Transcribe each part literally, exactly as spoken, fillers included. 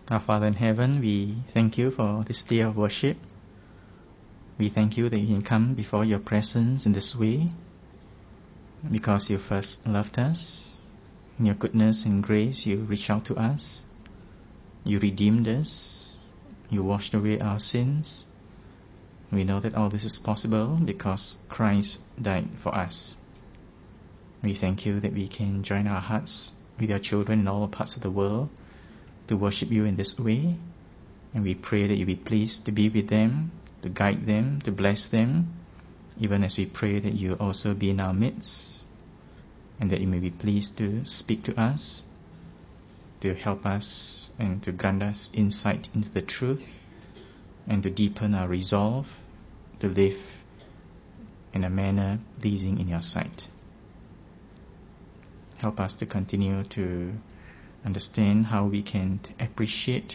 Our Father in heaven, we thank you for this day of worship. We thank you that we can come before your presence in this way because you first loved us. In your goodness and grace, you reached out to us. You redeemed us. You washed away our sins. We know that all this is possible because Christ died for us. We thank you that we can join our hearts with your children in all parts of the world to worship you in this way. And we pray that you be pleased to be with them, to guide them, to bless them, even as we pray that you also be in our midst, and that you may be pleased to speak to us, to help us and to grant us insight into the truth, and to deepen our resolve to live in a manner pleasing in your sight. Help us to continue to understand how we can appreciate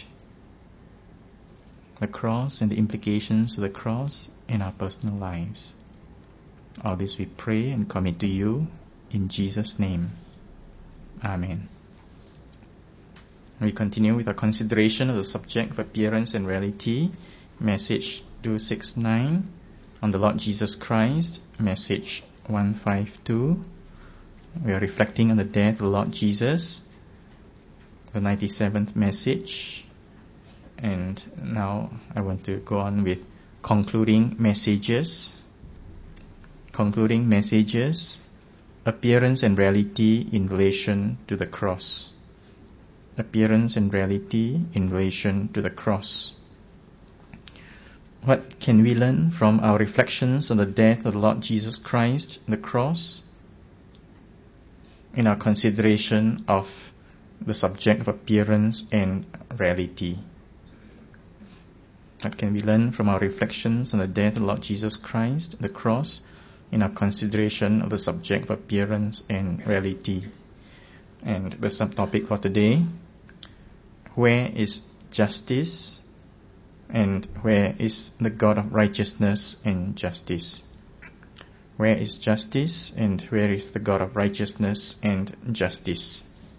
the cross and the implications of the cross in our personal lives. All this we pray and commit to you in Jesus' name. Amen. We continue with our consideration of the subject of appearance and reality, message two sixty-nine on the Lord Jesus Christ, message one fifty-two. We are reflecting on the death of the Lord Jesus, the ninety-seventh message. And now I want to go on with concluding messages. Concluding messages, appearance and reality in relation to the cross. Appearance and reality in relation to the cross. What can we learn from our reflections on the death of the Lord Jesus Christ, the cross, in our consideration of the subject of appearance and reality? What can we learn from our reflections on the death of the Lord Jesus Christ, the cross, in our consideration of the subject of appearance and reality? And the subtopic for today, where is justice and where is the God of righteousness and justice? Where is justice and where is the God of righteousness and justice?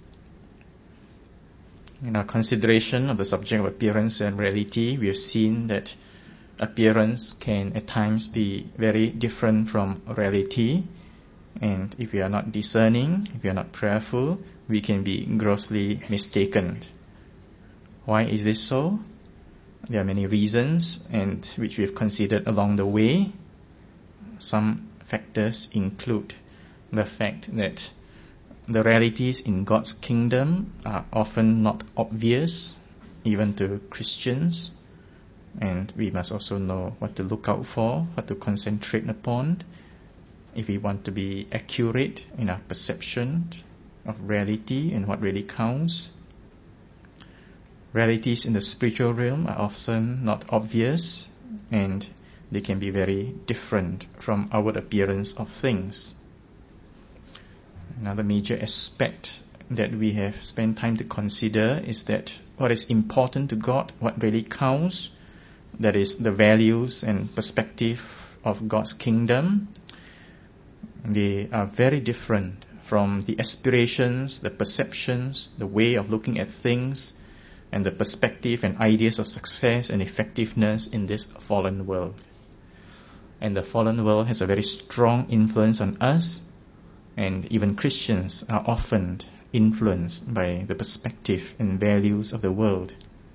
In our consideration of the subject of appearance and reality, we have seen that appearance can at times be very different from reality, and if we are not discerning, if we are not prayerful, we can be grossly mistaken. Why is this so? There are many reasons, and which we have considered along the way. Some factors include the fact that the realities in God's kingdom are often not obvious, even to Christians, and we must also know what to look out for, what to concentrate upon, if we want to be accurate in our perception of reality and what really counts. Realities in the spiritual realm are often not obvious, and they can be very different from outward appearance of things. Another major aspect that we have spent time to consider is that what is important to God, what really counts, that is the values and perspective of God's kingdom, they are very different from the aspirations, the perceptions, the way of looking at things, and the perspective and ideas of success and effectiveness in this fallen world. And the fallen world has a very strong influence on us, and even Christians are often influenced by the perspective and values of the world.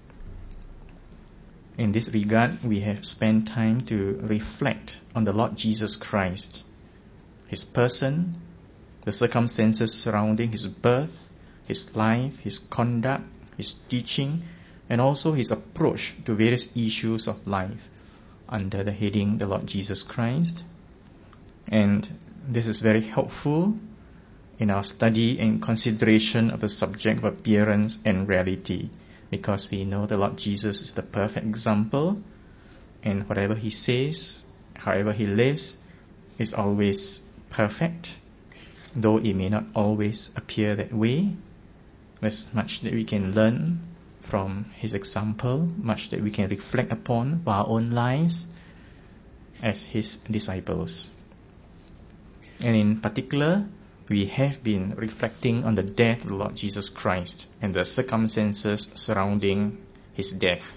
In this regard, we have spent time to reflect on the Lord Jesus Christ, His person, the circumstances surrounding His birth, His life, His conduct, His teaching, and also His approach to various issues of life under the heading the Lord Jesus Christ. And this is very helpful in our study and consideration of the subject of appearance and reality, because we know the Lord Jesus is the perfect example, and whatever He says, however He lives, is always perfect, though it may not always appear that way. There's much that we can learn from His example, much that we can reflect upon for our own lives as His disciples. And in particular, we have been reflecting on the death of the Lord Jesus Christ and the circumstances surrounding his death.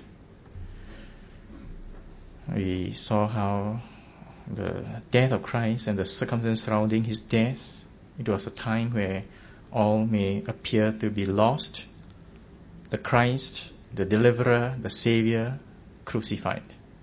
We saw how the death of Christ and the circumstances surrounding his death, it was a time where all may appear to be lost. The Christ, the deliverer, the Savior, crucified.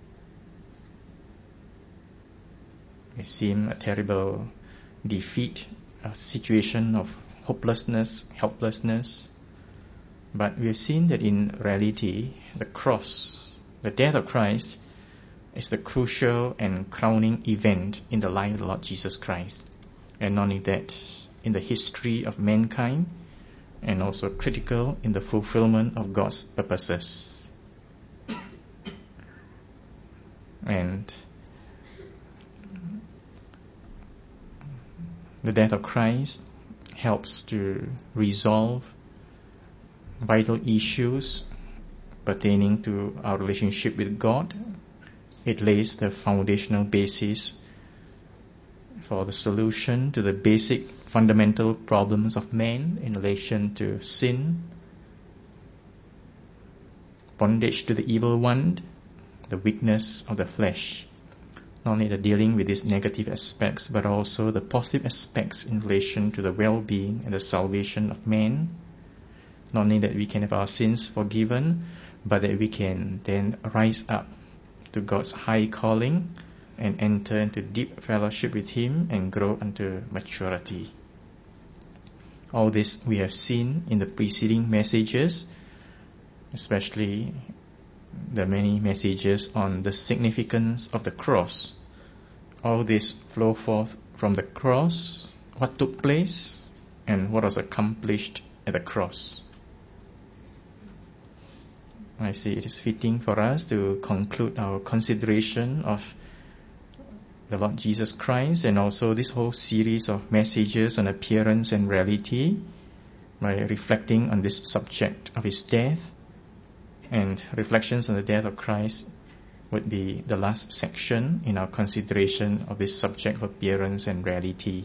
It seemed a terrible defeat, a situation of hopelessness, helplessness. But we have seen that in reality, the cross, the death of Christ, is the crucial and crowning event in the life of the Lord Jesus Christ. And not only that, in the history of mankind, and also critical in the fulfillment of God's purposes. And the death of Christ helps to resolve vital issues pertaining to our relationship with God. It lays the foundational basis for the solution to the basic fundamental problems of man in relation to sin, bondage to the evil one, the weakness of the flesh. Not only the dealing with these negative aspects, but also the positive aspects in relation to the well-being and the salvation of man. Not only that we can have our sins forgiven, but that we can then rise up to God's high calling and enter into deep fellowship with Him and grow unto maturity. All this we have seen in the preceding messages, especially the many messages on the significance of the cross. All this flow forth from the cross, what took place, and what was accomplished at the cross. I see it is fitting for us to conclude our consideration of the Lord Jesus Christ and also this whole series of messages on appearance and reality by reflecting on this subject of His death. And reflections on the death of Christ would be the last section in our consideration of this subject of appearance and reality.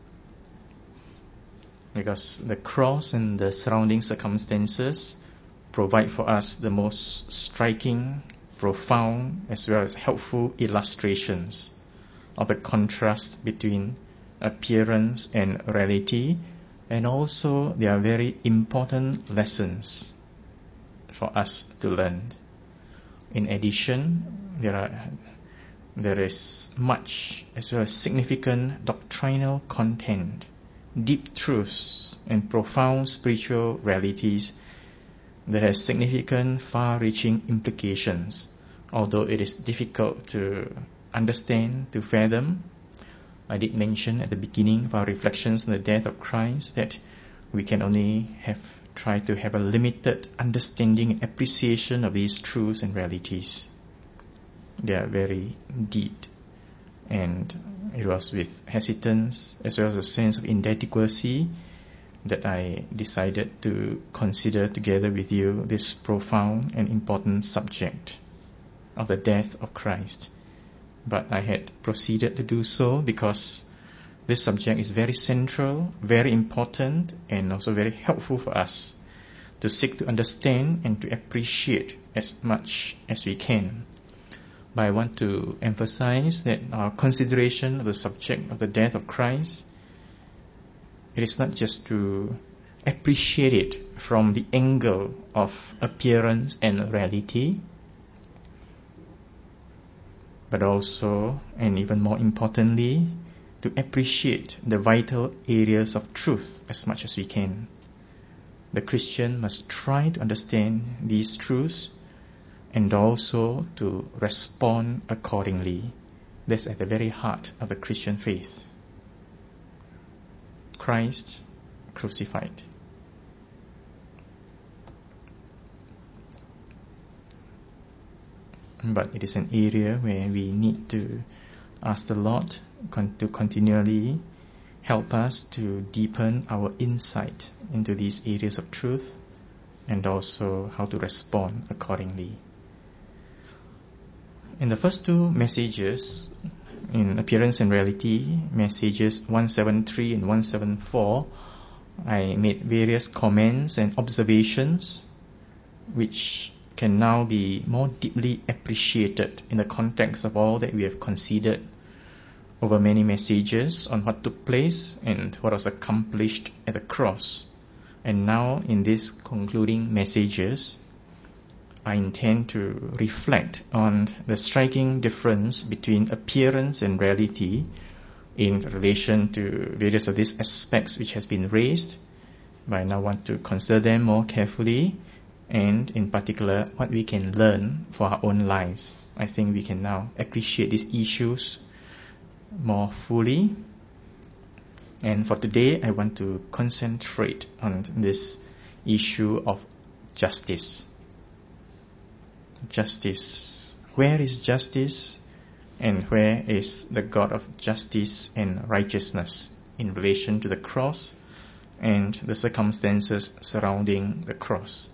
Because the cross and the surrounding circumstances provide for us the most striking, profound, as well as helpful illustrations of the contrast between appearance and reality, and also they are very important lessons for us to learn. In addition, there are there is much as well as significant doctrinal content, deep truths, and profound spiritual realities that has significant, far-reaching implications, although it is difficult to understand, to fathom. I did mention at the beginning of our reflections on the death of Christ that we can only have try to have a limited understanding and appreciation of these truths and realities. They are very deep, and it was with hesitance as well as a sense of inadequacy that I decided to consider together with you this profound and important subject of the death of Christ. But I had proceeded to do so because this subject is very central, very important, and also very helpful for us to seek to understand and to appreciate as much as we can. But I want to emphasize that our consideration of the subject of the death of Christ, it is not just to appreciate it from the angle of appearance and reality, but also, and even more importantly, to appreciate the vital areas of truth as much as we can. The Christian must try to understand these truths and also to respond accordingly. That's at the very heart of the Christian faith. Christ crucified. But it is an area where we need to ask the Lord to continually help us to deepen our insight into these areas of truth and also how to respond accordingly. In the first two messages, in Appearance and Reality, messages one seventy-three and one seventy-four, I made various comments and observations which can now be more deeply appreciated in the context of all that we have considered over many messages on what took place and what was accomplished at the cross. And now in these concluding messages, I intend to reflect on the striking difference between appearance and reality in relation to various of these aspects which has been raised. But I now want to consider them more carefully, and in particular what we can learn for our own lives. I think we can now appreciate these issues more fully. And for today, I want to concentrate on this issue of justice. Justice. Where is justice, and where is the God of justice and righteousness in relation to the cross and the circumstances surrounding the cross?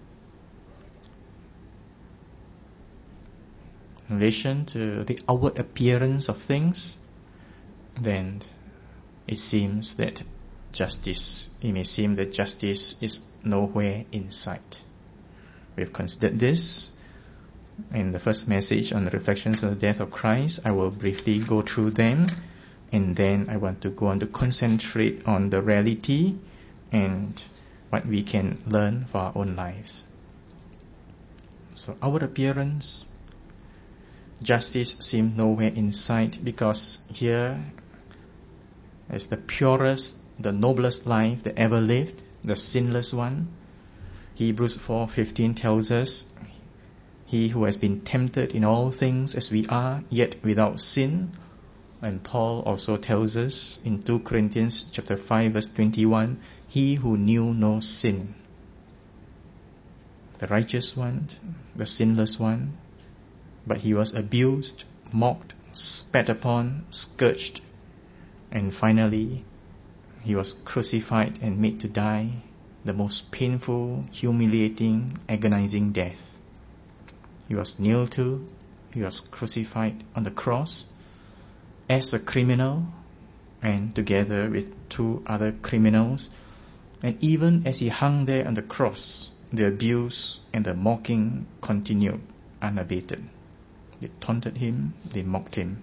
In relation to the outward appearance of things, then it seems that justice, it may seem that justice is nowhere in sight. We have considered this in the first message on the reflections on the death of Christ. I will briefly go through them, and then I want to go on to concentrate on the reality and what we can learn for our own lives. So, outward appearance, justice seems nowhere in sight, because here is the purest, the noblest life that ever lived, the sinless one. Hebrews four fifteen tells us, he who has been tempted in all things as we are, yet without sin. And Paul also tells us in Second Corinthians chapter five verse twenty-one, he who knew no sin. The righteous one, the sinless one, but he was abused, mocked, spat upon, scourged, and finally he was crucified and made to die the most painful, humiliating, agonizing death. He was nailed to, he was crucified on the cross as a criminal, and together with two other criminals. And even as he hung there on the cross, the abuse and the mocking continued unabated. They taunted him, they mocked him.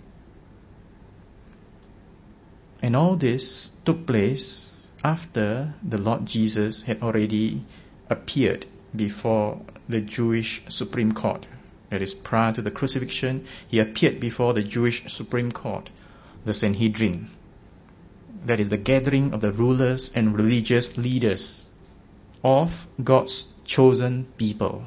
And all this took place after the Lord Jesus had already appeared before the Jewish Supreme Court. That is, prior to the crucifixion, he appeared before the Jewish Supreme Court, the Sanhedrin. That is the gathering of the rulers and religious leaders of God's chosen people.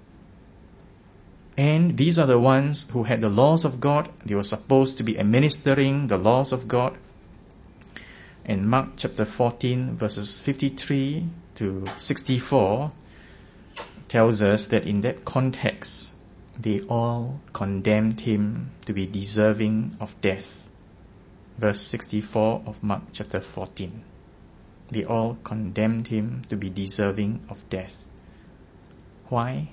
And these are the ones who had the laws of God. They were supposed to be administering the laws of God. And Mark chapter fourteen verses fifty-three to sixty-four tells us that in that context, they all condemned him to be deserving of death. Verse sixty-four of Mark chapter fourteen. They all condemned him to be deserving of death. Why?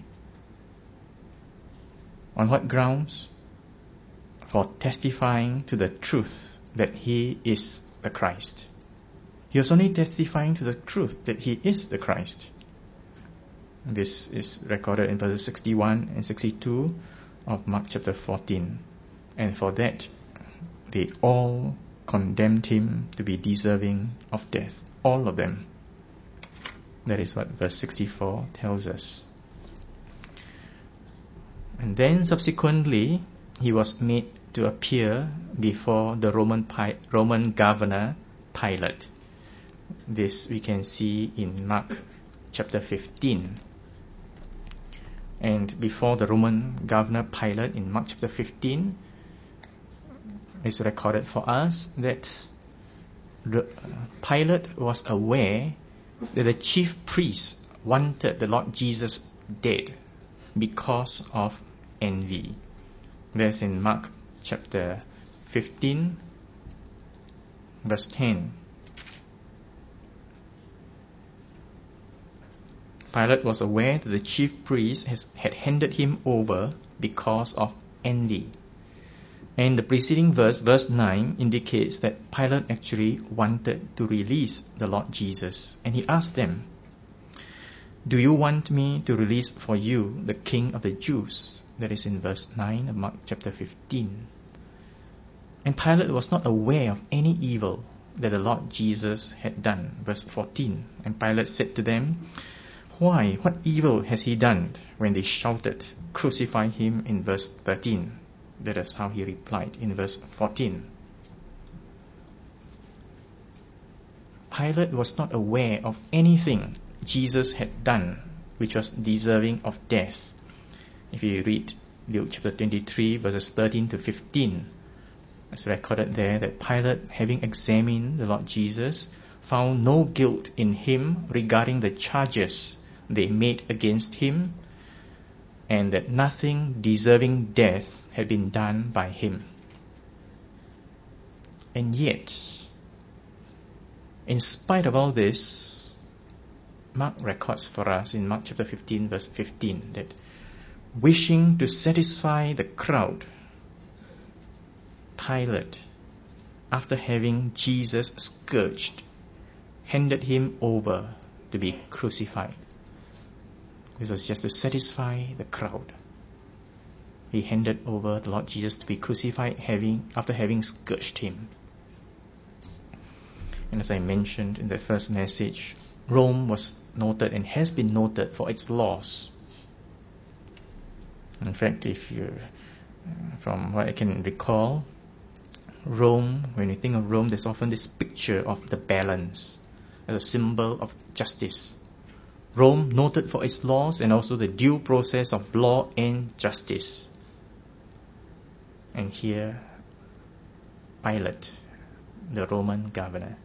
On what grounds? For testifying to the truth that he is the Christ. He was only testifying to the truth that he is the Christ. This is recorded in verses sixty-one and sixty-two of Mark chapter fourteen. And for that, they all condemned him to be deserving of death. All of them. That is what verse sixty-four tells us. And then subsequently, he was made to appear before the Roman Pi- Roman governor Pilate. This we can see in Mark chapter fifteen. And before the Roman governor Pilate in Mark chapter fifteen, it's recorded for us that Pilate was aware that the chief priests wanted the Lord Jesus dead because of envy. That's in Mark chapter fifteen, verse ten. Pilate was aware that the chief priest has, had handed him over because of envy. And the preceding verse, verse nine, indicates that Pilate actually wanted to release the Lord Jesus. And he asked them, "Do you want me to release for you the King of the Jews?" That is in verse nine of Mark chapter fifteen. And Pilate was not aware of any evil that the Lord Jesus had done. Verse fourteen. And Pilate said to them, "Why, what evil has he done?" When they shouted, "Crucify him," in verse thirteen. That is how he replied in verse fourteen. Pilate was not aware of anything Jesus had done which was deserving of death. If you read Luke chapter twenty-three, verses thirteen to fifteen, it's recorded there that Pilate, having examined the Lord Jesus, found no guilt in him regarding the charges they made against him, and that nothing deserving death had been done by him. And yet, in spite of all this, Mark records for us in Mark chapter fifteen, verse fifteen, that wishing to satisfy the crowd, Pilate, after having Jesus scourged, handed him over to be crucified. This was just to satisfy the crowd. He handed over the Lord Jesus to be crucified having, after having scourged him. And as I mentioned in the first message, Rome was noted and has been noted for its laws. In fact, if you, from what I can recall, Rome, when you think of Rome, there's often this picture of the balance as a symbol of justice. Rome noted for its laws and also the due process of law and justice. And here, Pilate, the Roman governor,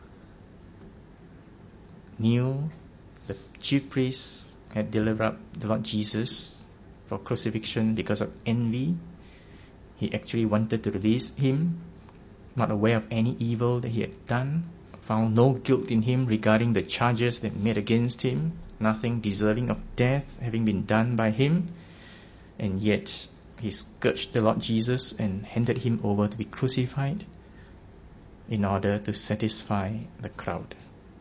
knew the chief priests had delivered up the Lord Jesus for crucifixion because of envy. He actually wanted to release him, not aware of any evil that he had done, found no guilt in him regarding the charges that made against him, nothing deserving of death having been done by him, and yet he scourged the Lord Jesus and handed him over to be crucified in order to satisfy the crowd.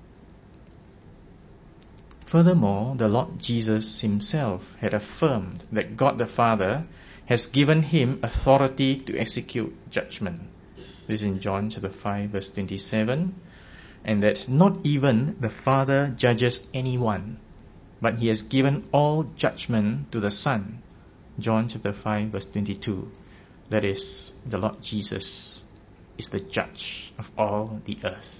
Furthermore, the Lord Jesus himself had affirmed that God the Father has given him authority to execute judgment. This is in John chapter five, verse twenty-seven. And that not even the Father judges anyone, but he has given all judgment to the Son. John chapter five, verse twenty-two. That is, the Lord Jesus is the judge of all the earth.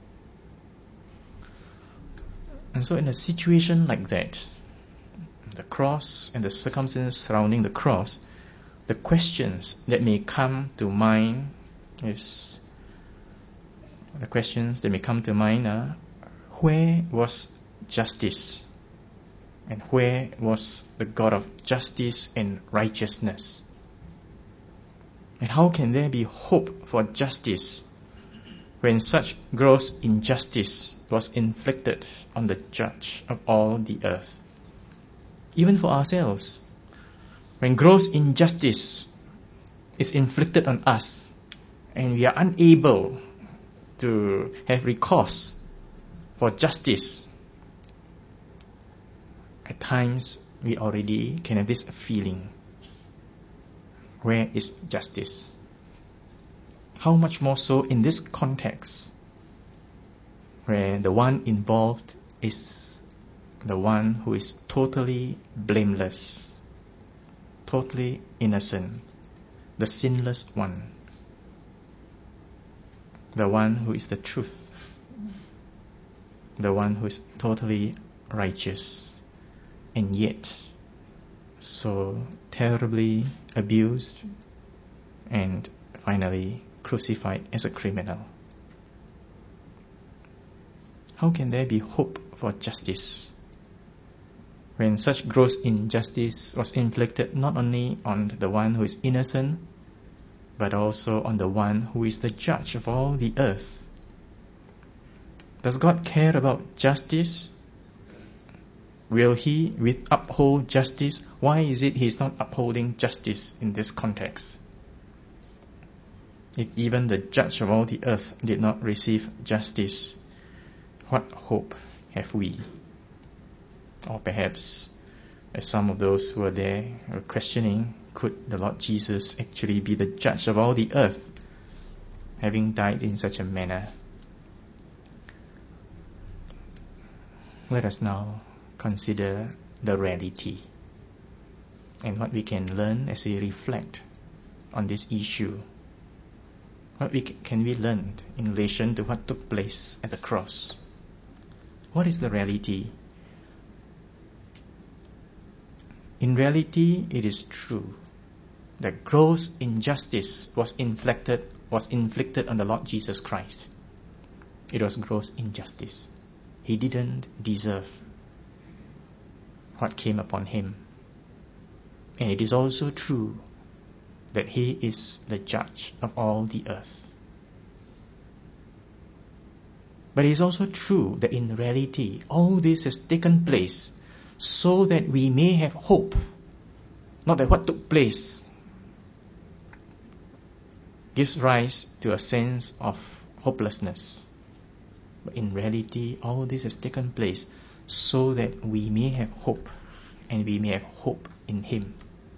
And so in a situation like that, the cross and the circumstances surrounding the cross, the questions that may come to mind is, the questions that may come to mind are, where was justice? And where was the God of justice and righteousness? And how can there be hope for justice when such gross injustice was inflicted on the judge of all the earth? Even for ourselves, when gross injustice is inflicted on us and we are unable to have recourse for justice, at times we already can have this feeling, where is justice? How much more so in this context, where the one involved is the one who is totally blameless, totally innocent, the sinless one, the one who is the truth, the one who is totally righteous, and yet so terribly abused and finally crucified as a criminal. How can there be hope for justice when such gross injustice was inflicted not only on the one who is innocent, but also on the one who is the judge of all the earth? Does God care about justice? Will he with uphold justice? Why is it he's not upholding justice in this context? If even the judge of all the earth did not receive justice, what hope have we? Or perhaps, as some of those who were there were questioning, could the Lord Jesus actually be the judge of all the earth, having died in such a manner? Let us now consider the reality and what we can learn as we reflect on this issue. What we c- can we learn in relation to what took place at the cross? What is the reality? In reality, it is true that gross injustice was inflicted was inflicted on the Lord Jesus Christ. It was gross injustice. He didn't deserve what came upon him. And it is also true that he is the judge of all the earth. But it is also true that in reality, all this has taken place so that we may have hope. Not that what took place gives rise to a sense of hopelessness. But in reality, all this has taken place so that we may have hope, and we may have hope in Him,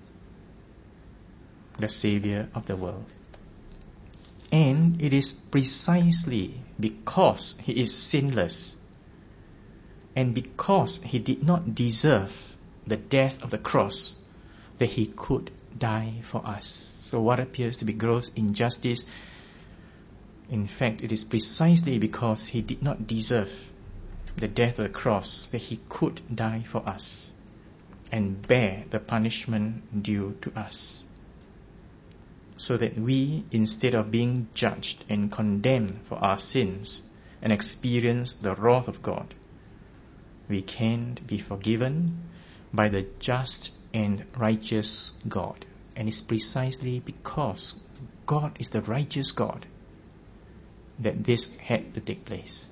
the Savior of the world. And it is precisely because He is sinless and because He did not deserve the death of the cross that He could die for us. So what appears to be gross injustice, in fact, it is precisely because He did not deserve the death of the cross that He could die for us and bear the punishment due to us, so that we, instead of being judged and condemned for our sins and experience the wrath of God, we can be forgiven by the just and righteous God. And it's precisely because God is the righteous God that this had to take place,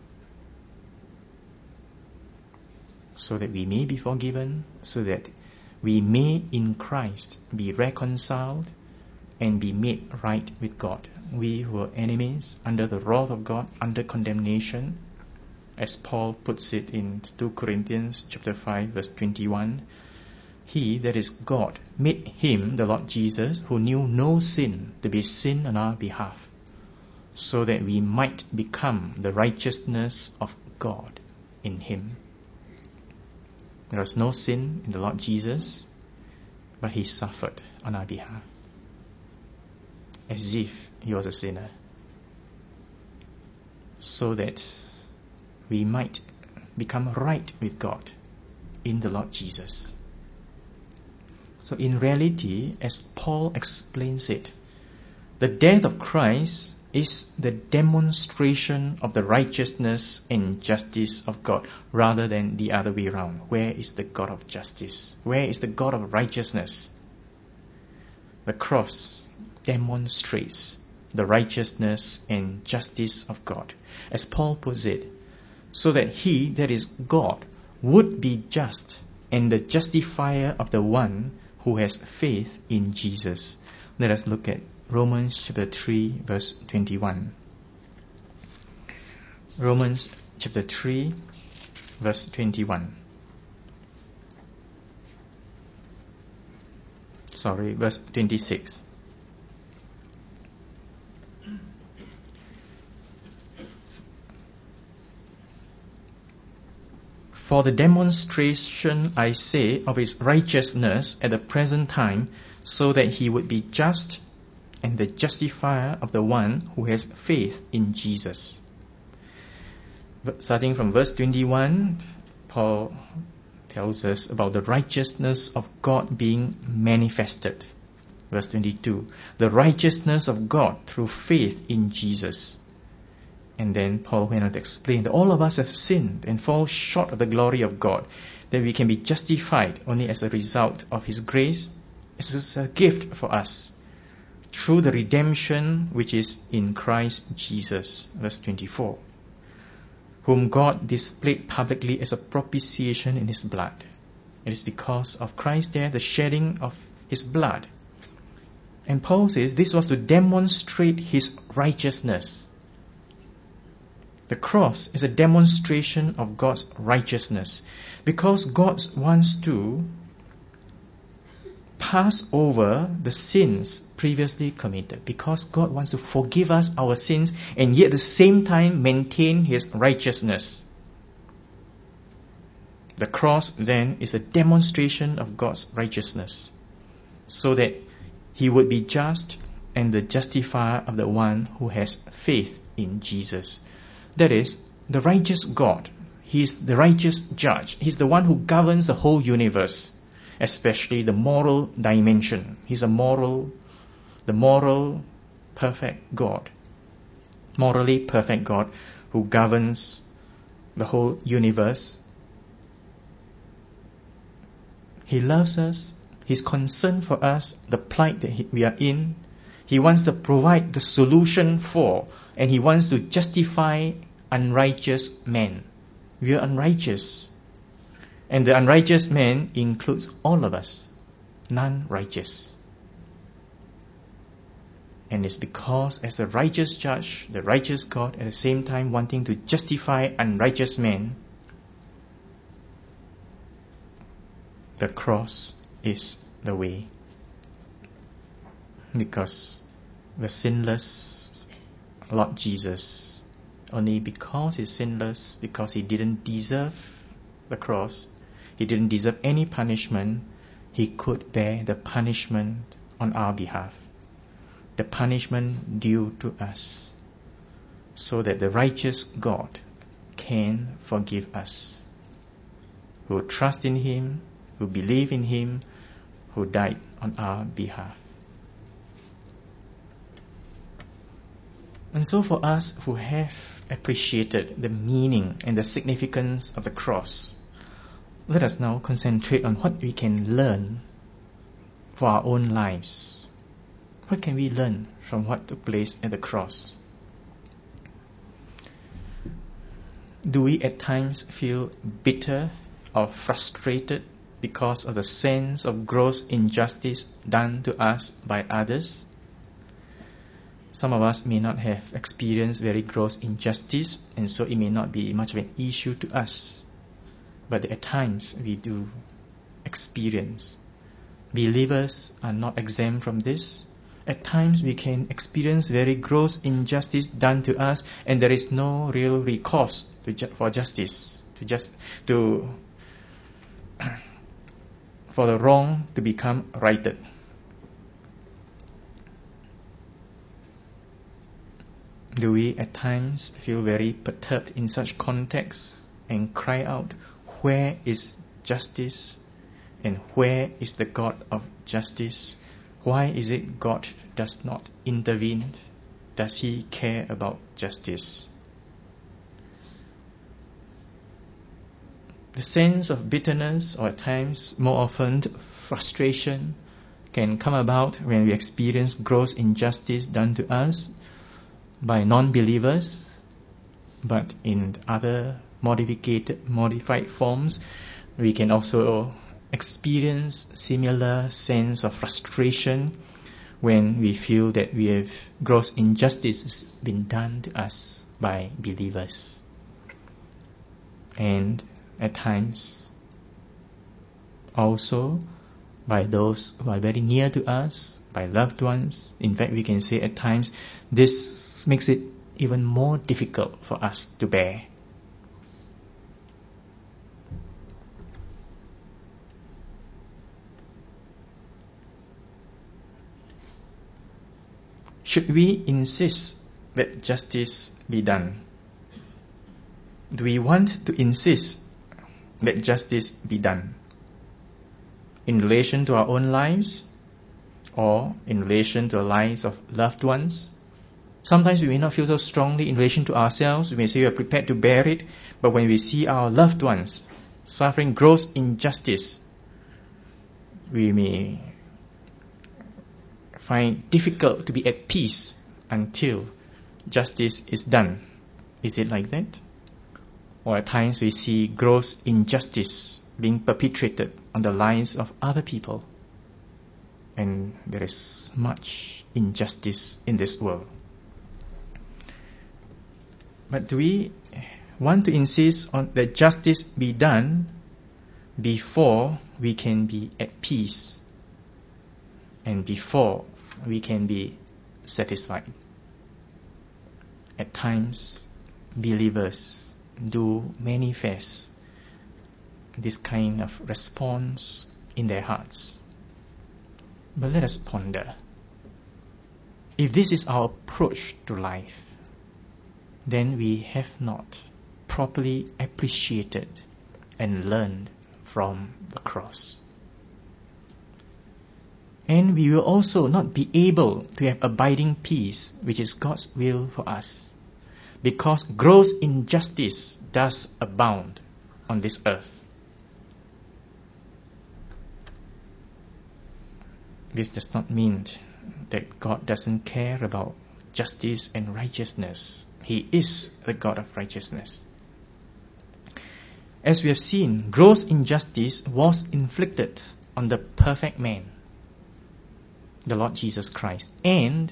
so that we may be forgiven, so that we may in Christ be reconciled and be made right with God. We who were enemies, under the wrath of God, under condemnation, as Paul puts it in Second Corinthians chapter five, verse twenty-one, He, that is God, made Him, the Lord Jesus, who knew no sin, to be sin on our behalf, so that we might become the righteousness of God in Him. There was no sin in the Lord Jesus, but He suffered on our behalf, as if He was a sinner, so that we might become right with God in the Lord Jesus. So in reality, as Paul explains it, the death of Christ is the demonstration of the righteousness and justice of God, rather than the other way around. Where is the God of justice? Where is the God of righteousness? The cross demonstrates the righteousness and justice of God, as Paul puts it, so that He, that is God, would be just and the justifier of the one who has faith in Jesus. Let us look at Romans chapter three, verse twenty-one. Romans chapter three, verse twenty-one. Sorry, verse twenty-six. For the demonstration, I say, of His righteousness at the present time, so that He would be just and the justifier of the one who has faith in Jesus. Starting from verse twenty-one, Paul tells us about the righteousness of God being manifested. Verse twenty-two, the righteousness of God through faith in Jesus. And then Paul went on to explain that all of us have sinned and fall short of the glory of God, that we can be justified only as a result of His grace, as a gift for us, through the redemption which is in Christ Jesus. Verse twenty-four, whom God displayed publicly as a propitiation in His blood. It is because of Christ there, the shedding of His blood. And Paul says this was to demonstrate His righteousness. The cross is a demonstration of God's righteousness, because God wants to pass over the sins previously committed, because God wants to forgive us our sins and yet at the same time maintain His righteousness. The cross then is a demonstration of God's righteousness, so that He would be just and the justifier of the one who has faith in Jesus. That is, the righteous God. He is the righteous judge. He's the one who governs the whole universe, especially the moral dimension. He's a moral, the moral, perfect God. Morally perfect God who governs the whole universe. He loves us. He's concerned for us, the plight that he, we are in. He wants to provide the solution for, and He wants to justify unrighteous men. We are unrighteous. And the unrighteous man includes all of us, none righteous. And it's because as a righteous judge, the righteous God, at the same time wanting to justify unrighteous men, the cross is the way. Because the sinless Lord Jesus, only because He's sinless, because He didn't deserve the cross, He didn't deserve any punishment, He could bear the punishment on our behalf, the punishment due to us, so that the righteous God can forgive us, who trust in Him, who believe in Him, who died on our behalf. And so for us who have appreciated the meaning and the significance of the cross, let us now concentrate on what we can learn for our own lives. What can we learn from what took place at the cross? Do we at times feel bitter or frustrated because of the sense of gross injustice done to us by others? Some of us may not have experienced very gross injustice, and so it may not be much of an issue to us. But at times we do experience. Believers are not exempt from this. At times we can experience very gross injustice done to us, and there is no real recourse to ju- for justice, to just to for the wrong to become righted. Do we at times feel very perturbed in such contexts and cry out, where is justice? And where is the God of justice? Why is it God does not intervene? Does He care about justice? The sense of bitterness, or at times more often frustration, can come about when we experience gross injustice done to us by non-believers, but in other modified, modified forms, we can also experience similar sense of frustration when we feel that we have gross injustice has been done to us by believers. And at times also by those who are very near to us, by loved ones. In fact, we can say at times this makes it even more difficult for us to bear. Should we insist that justice be done? Do we want to insist that justice be done in relation to our own lives or in relation to the lives of loved ones? Sometimes we may not feel so strongly in relation to ourselves. We may say we are prepared to bear it, but when we see our loved ones suffering gross injustice, we may find it difficult to be at peace until justice is done. Is it like that? Or at times we see gross injustice being perpetrated on the lives of other people, and there is much injustice in this world. But do we want to insist on that justice be done before we can be at peace and before we can be satisfied? At times, believers do manifest this kind of response in their hearts. But let us ponder. If this is our approach to life, then we have not properly appreciated and learned from the cross. And we will also not be able to have abiding peace, which is God's will for us, because gross injustice does abound on this earth. This does not mean that God doesn't care about justice and righteousness. He is the God of righteousness. As we have seen, gross injustice was inflicted on the perfect man, the Lord Jesus Christ, and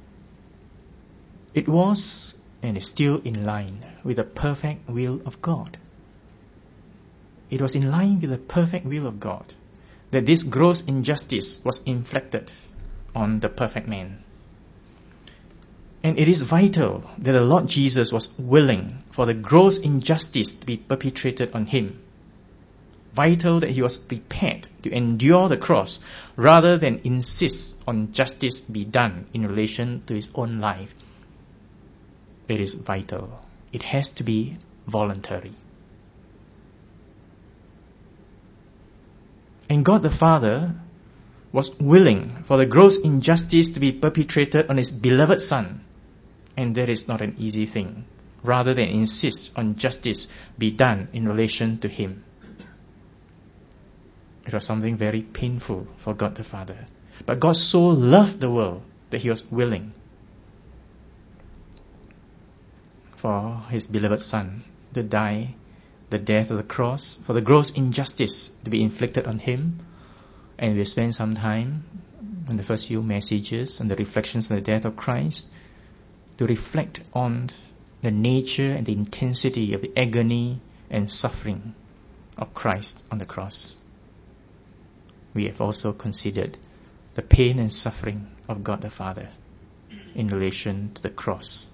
it was and is still in line with the perfect will of God. It was in line with the perfect will of God that this gross injustice was inflicted on the perfect man. And it is vital that the Lord Jesus was willing for the gross injustice to be perpetrated on him. Vital that he was prepared to endure the cross rather than insist on justice be done in relation to his own life. It is vital. It has to be voluntary. And God the Father was willing for the gross injustice to be perpetrated on his beloved Son. And that is not an easy thing, rather than insist on justice be done in relation to him. It was something very painful for God the Father. But God so loved the world that he was willing for his beloved Son to die the death of the cross, for the gross injustice to be inflicted on him. And we spent some time in the first few messages on the reflections on the death of Christ to reflect on the nature and the intensity of the agony and suffering of Christ on the cross. We have also considered the pain and suffering of God the Father in relation to the cross.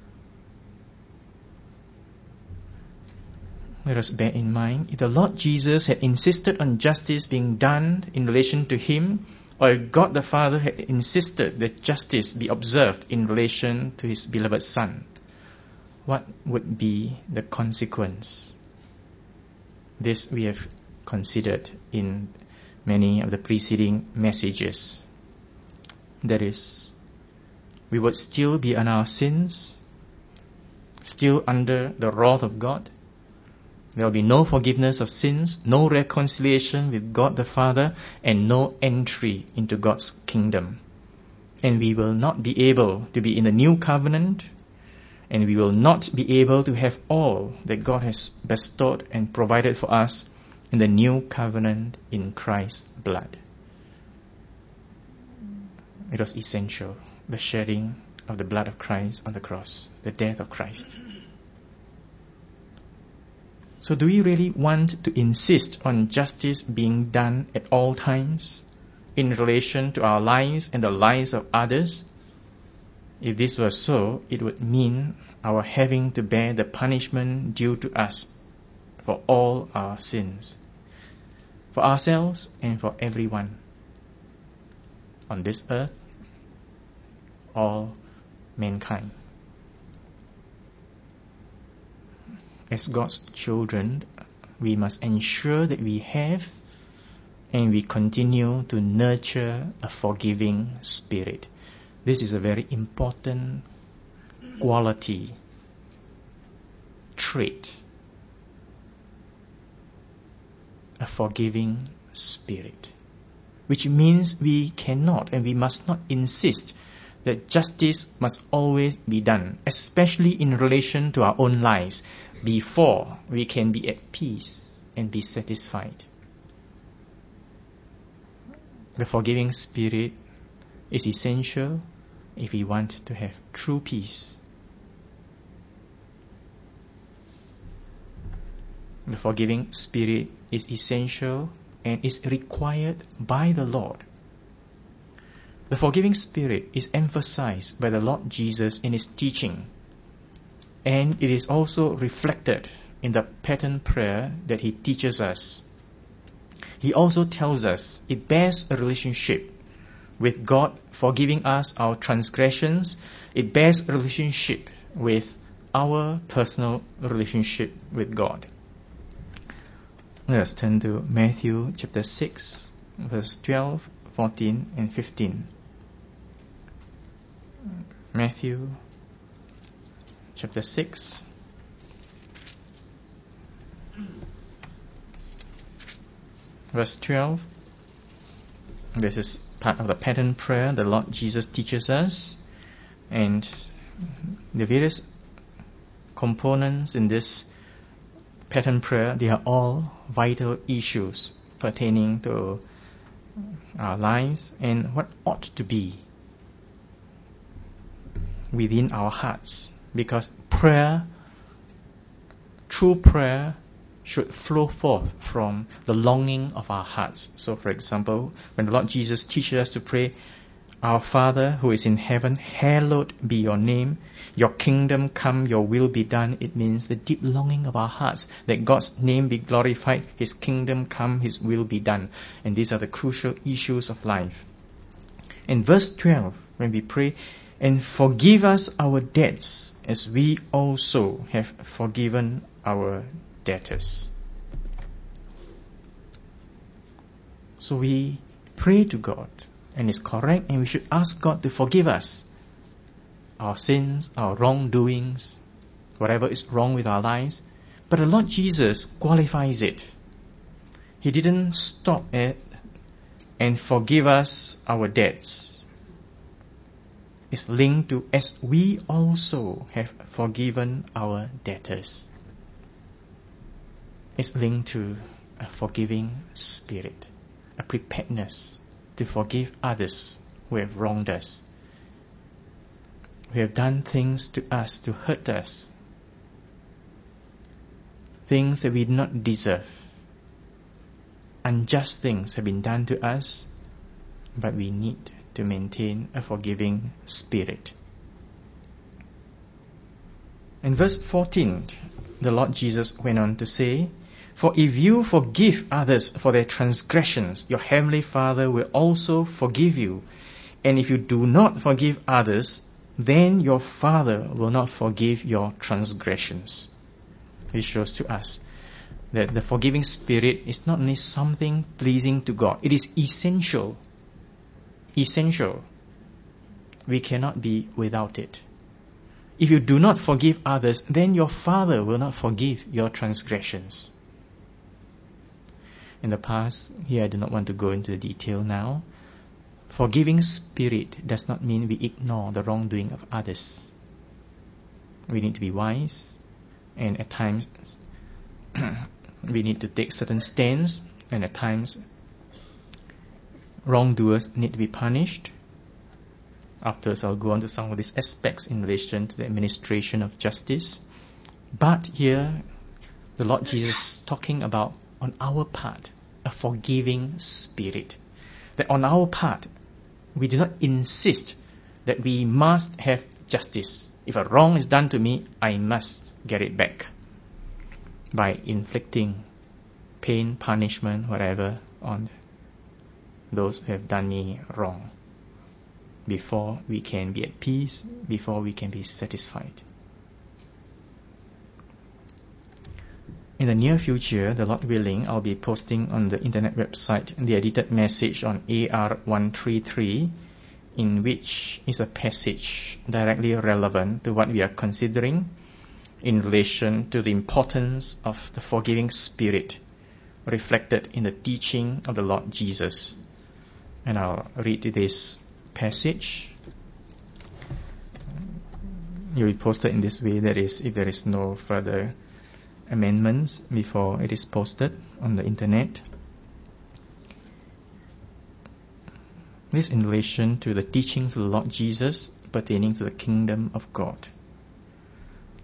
Let us bear in mind, if the Lord Jesus had insisted on justice being done in relation to him, or if God the Father had insisted that justice be observed in relation to his beloved Son, what would be the consequence? This we have considered in many of the preceding messages. That is, we would still be on our sins, still under the wrath of God. There will be no forgiveness of sins, no reconciliation with God the Father, and no entry into God's kingdom. And we will not be able to be in the new covenant, and we will not be able to have all that God has bestowed and provided for us in the new covenant in Christ's blood. It was essential, the shedding of the blood of Christ on the cross, the death of Christ. So do we really want to insist on justice being done at all times in relation to our lives and the lives of others? If this were so, it would mean our having to bear the punishment due to us for all our sins, for ourselves and for everyone on this earth, all mankind. As God's children, we must ensure that we have and we continue to nurture a forgiving spirit. This is a very important quality, trait, a forgiving spirit, which means we cannot and we must not insist that justice must always be done, especially in relation to our own lives, before we can be at peace and be satisfied. The forgiving spirit is essential if we want to have true peace. The forgiving spirit is essential and is required by the Lord. The forgiving spirit is emphasized by the Lord Jesus in his teaching, and it is also reflected in the pattern prayer that he teaches us. He also tells us it bears a relationship with God forgiving us our transgressions. It bears a relationship with our personal relationship with God. Let us turn to Matthew chapter six, verse twelve, fourteen, and fifteen. Matthew chapter six, verse twelve. This is part of the pattern prayer the Lord Jesus teaches us, and the various components in this pattern prayer, they are all vital issues pertaining to our lives and what ought to be within our hearts, because prayer, true prayer, should flow forth from the longing of our hearts. So, for example, when the Lord Jesus teaches us to pray, "Our Father who is in heaven, hallowed be your name. Your kingdom come, your will be done," it means the deep longing of our hearts that God's name be glorified, his kingdom come, his will be done. And these are the crucial issues of life. In verse twelve, when we pray, "And forgive us our debts as we also have forgiven our debtors." So we pray to God, and it's correct, and we should ask God to forgive us our sins, our wrongdoings, whatever is wrong with our lives. But the Lord Jesus qualifies it. He didn't stop at "and forgive us our debts." It's linked to "as we also have forgiven our debtors." It's linked to a forgiving spirit, a preparedness to forgive others who have wronged us, who have done things to us to hurt us, things that we do not deserve. Unjust things have been done to us, but we need to maintain a forgiving spirit. In verse fourteen, the Lord Jesus went on to say, "For if you forgive others for their transgressions, your heavenly Father will also forgive you. And if you do not forgive others, then your Father will not forgive your transgressions." This shows to us that the forgiving spirit is not only something pleasing to God, it is essential. Essential. We cannot be without it. If you do not forgive others, then your Father will not forgive your transgressions. In the past, here I do not want to go into the detail now. Forgiving spirit does not mean we ignore the wrongdoing of others. We need to be wise, and at times we need to take certain stands, and at times wrongdoers need to be punished. Afterwards, I'll go on to some of these aspects in relation to the administration of justice. But here, the Lord Jesus is talking about, on our part, a forgiving spirit. That on our part, we do not insist that we must have justice. If a wrong is done to me, I must get it back by inflicting pain, punishment, whatever, on those who have done me wrong, before we can be at peace, before we can be satisfied. In the near future, the Lord willing, I'll be posting on the internet website the edited message on A R one thirty-three, in which is a passage directly relevant to what we are considering in relation to the importance of the forgiving spirit reflected in the teaching of the Lord Jesus. And I'll read this passage. It will be posted in this way, that is, if there is no further amendments before it is posted on the internet. This in relation to the teachings of the Lord Jesus pertaining to the kingdom of God.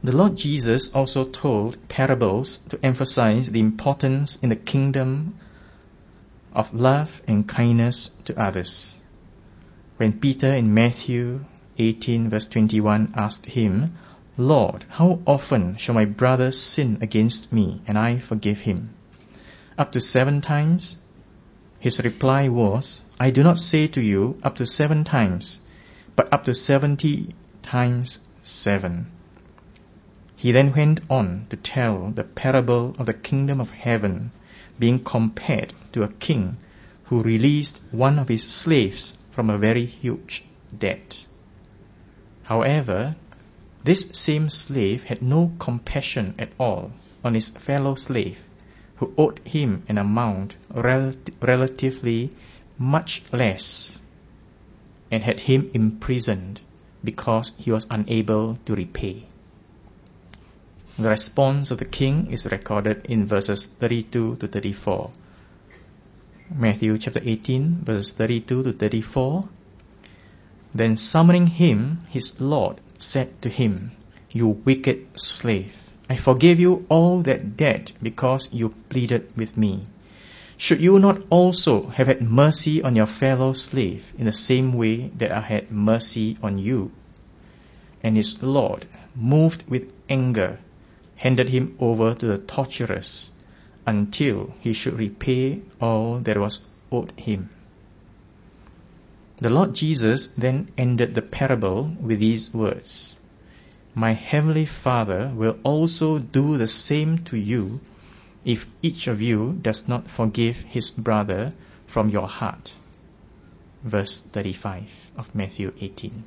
The Lord Jesus also told parables to emphasize the importance in the kingdom of love and kindness to others. When Peter in Matthew eighteen verse twenty-one asked him, "Lord, how often shall my brother sin against me and I forgive him? Up to seven times?" His reply was, "I do not say to you up to seven times, but up to seventy times seven." He then went on to tell the parable of the kingdom of heaven being compared to a king who released one of his slaves from a very huge debt. However, this same slave had no compassion at all on his fellow slave who owed him an amount rel- relatively much less and had him imprisoned because he was unable to repay. The response of the king is recorded in verses thirty-two to thirty-four. Matthew chapter eighteen, verses thirty-two to thirty-four. Then summoning him, his Lord said to him, "You wicked slave, I forgave you all that debt because you pleaded with me. Should you not also have had mercy on your fellow slave in the same way that I had mercy on you?" And his Lord, moved with anger, handed him over to the torturers until he should repay all that was owed him. The Lord Jesus then ended the parable with these words, "My heavenly Father will also do the same to you if each of you does not forgive his brother from your heart." Verse thirty-five of Matthew eighteen.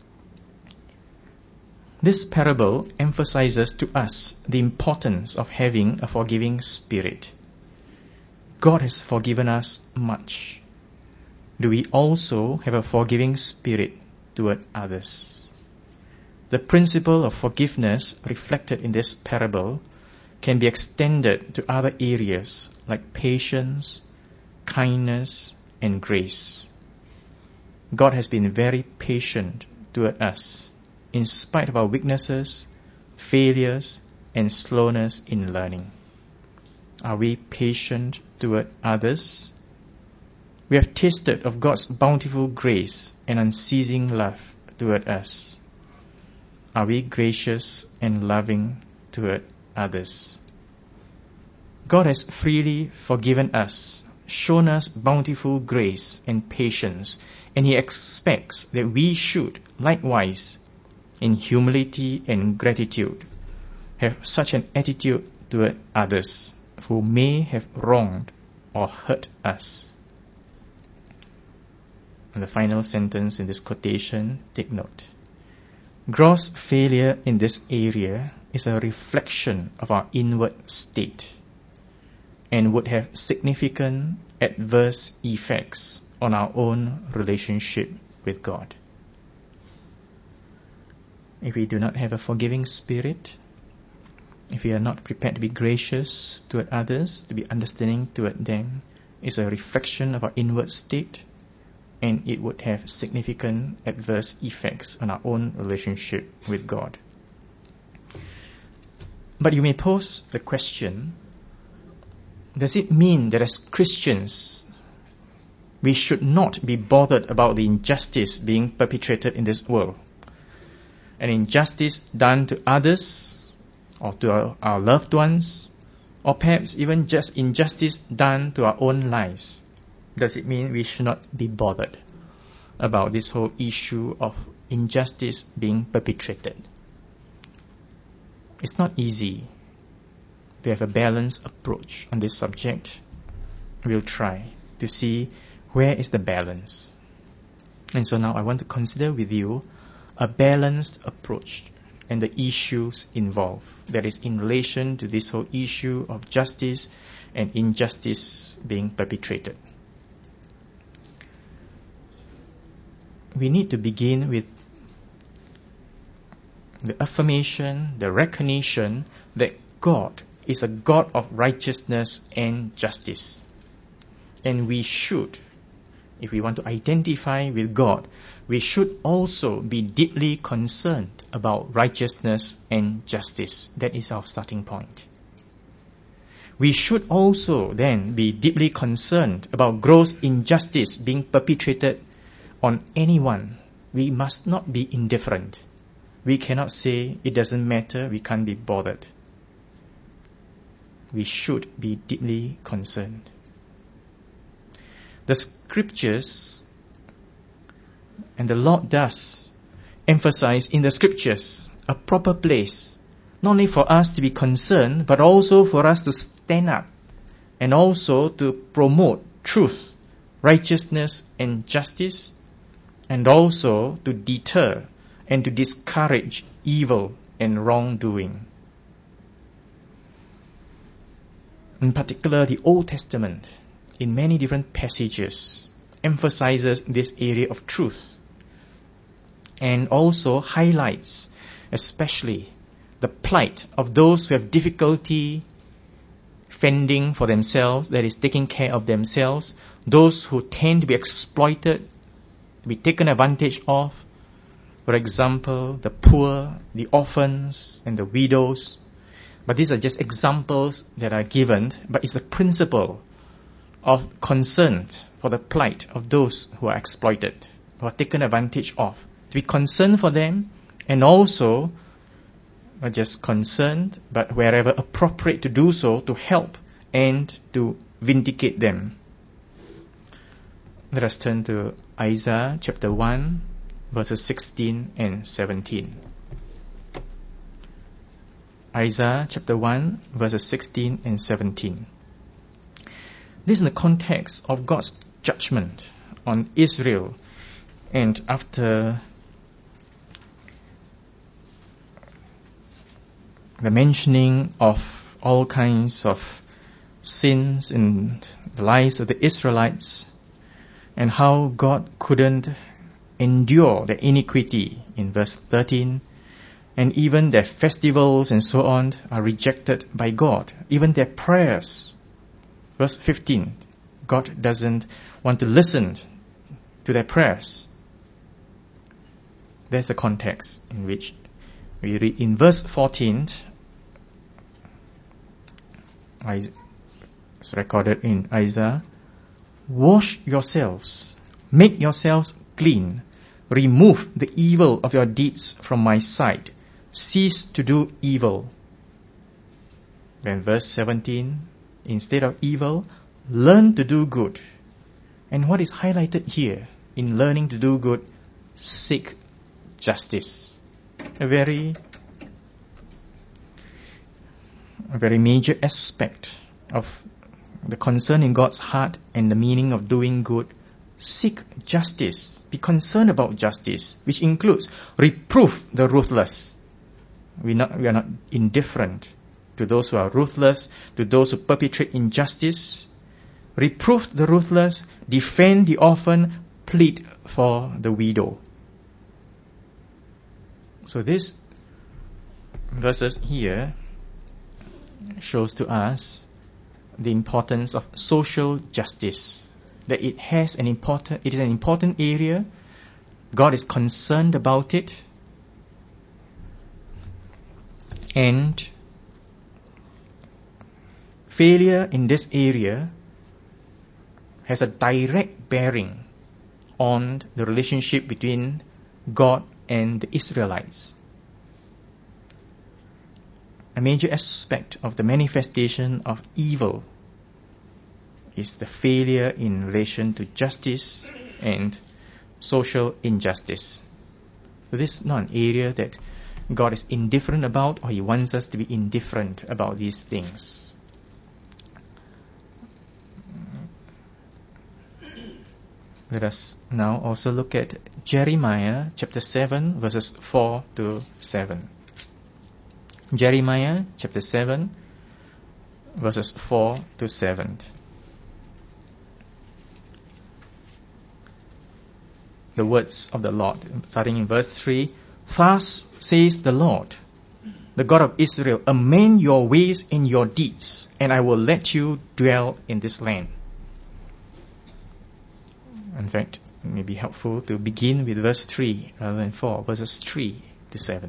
This parable emphasizes to us the importance of having a forgiving spirit. God has forgiven us much. Do we also have a forgiving spirit toward others? The principle of forgiveness reflected in this parable can be extended to other areas like patience, kindness, and grace. God has been very patient toward us in spite of our weaknesses, failures, and slowness in learning. Are we patient toward others? We have tasted of God's bountiful grace and unceasing love toward us. Are we gracious and loving toward others? God has freely forgiven us, shown us bountiful grace and patience, and He expects that we should, likewise, in humility and gratitude, have such an attitude toward others who may have wronged or hurt us. And the final sentence in this quotation, take note. Gross failure in this area is a reflection of our inward state and would have significant adverse effects on our own relationship with God. If we do not have a forgiving spirit, if we are not prepared to be gracious toward others, to be understanding toward them, it's a reflection of our inward state, and it would have significant adverse effects on our own relationship with God. But you may pose the question, does it mean that as Christians, we should not be bothered about the injustice being perpetrated in this world? An injustice done to others or to our, our loved ones, or perhaps even just injustice done to our own lives. Does it mean we should not be bothered about this whole issue of injustice being perpetrated? It's not easy to have a balanced approach on this subject. We'll try to see where is the balance. And so now I want to consider with you a balanced approach and the issues involved, that is in relation to this whole issue of justice and injustice being perpetrated. We need to begin with the affirmation, the recognition that God is a God of righteousness and justice. And we should if we want to identify with God, we should also be deeply concerned about righteousness and justice. That is our starting point. We should also then be deeply concerned about gross injustice being perpetrated on anyone. We must not be indifferent. We cannot say it doesn't matter, we can't be bothered. We should be deeply concerned. The scriptures, and the Lord does emphasize in the scriptures a proper place, not only for us to be concerned, but also for us to stand up and also to promote truth, righteousness, and justice, and also to deter and to discourage evil and wrongdoing. In particular, the Old Testament, in many different passages, emphasizes this area of truth and also highlights especially the plight of those who have difficulty fending for themselves, that is, taking care of themselves, those who tend to be exploited, to be taken advantage of. For example, the poor, the orphans, and the widows. But these are just examples that are given, but it's the principle of concern for the plight of those who are exploited, who are taken advantage of. To be concerned for them, and also not just concerned, but wherever appropriate to do so, to help and to vindicate them. Let us turn to Isaiah chapter one, verses sixteen and seventeen. Isaiah chapter one, verses sixteen and seventeen. This is in the context of God's judgment on Israel, and after the mentioning of all kinds of sins in the lives of the Israelites, and how God couldn't endure the iniquity in verse thirteen, and even their festivals and so on are rejected by God. Even their prayers. Verse fifteen, God doesn't want to listen to their prayers. There's the context in which we read in verse fourteen, it's recorded in Isaiah, wash yourselves, make yourselves clean, remove the evil of your deeds from my sight, cease to do evil. Then verse seventeen, instead of evil, learn to do good. And what is highlighted here in learning to do good? Seek justice. A very, a very major aspect of the concern in God's heart and the meaning of doing good. Seek justice. Be concerned about justice, which includes reproof the ruthless. We not we are not indifferent to those who are ruthless, to those who perpetrate injustice. Reproof the ruthless, defend the orphan, plead for the widow. So this verses here shows to us the importance of social justice. That it has an important, it is an important area. God is concerned about it, and failure in this area has a direct bearing on the relationship between God and the Israelites. A major aspect of the manifestation of evil is the failure in relation to justice and social injustice. So this is not an area that God is indifferent about, or He wants us to be indifferent about these things. Let us now also look at Jeremiah chapter seven, verses four to seven. Jeremiah chapter seven, verses four to seven. The words of the Lord, starting in verse three. Thus says the Lord, the God of Israel, amend your ways and your deeds, and I will let you dwell in this land. In fact, it may be helpful to begin with verse three rather than four, verses three to seven.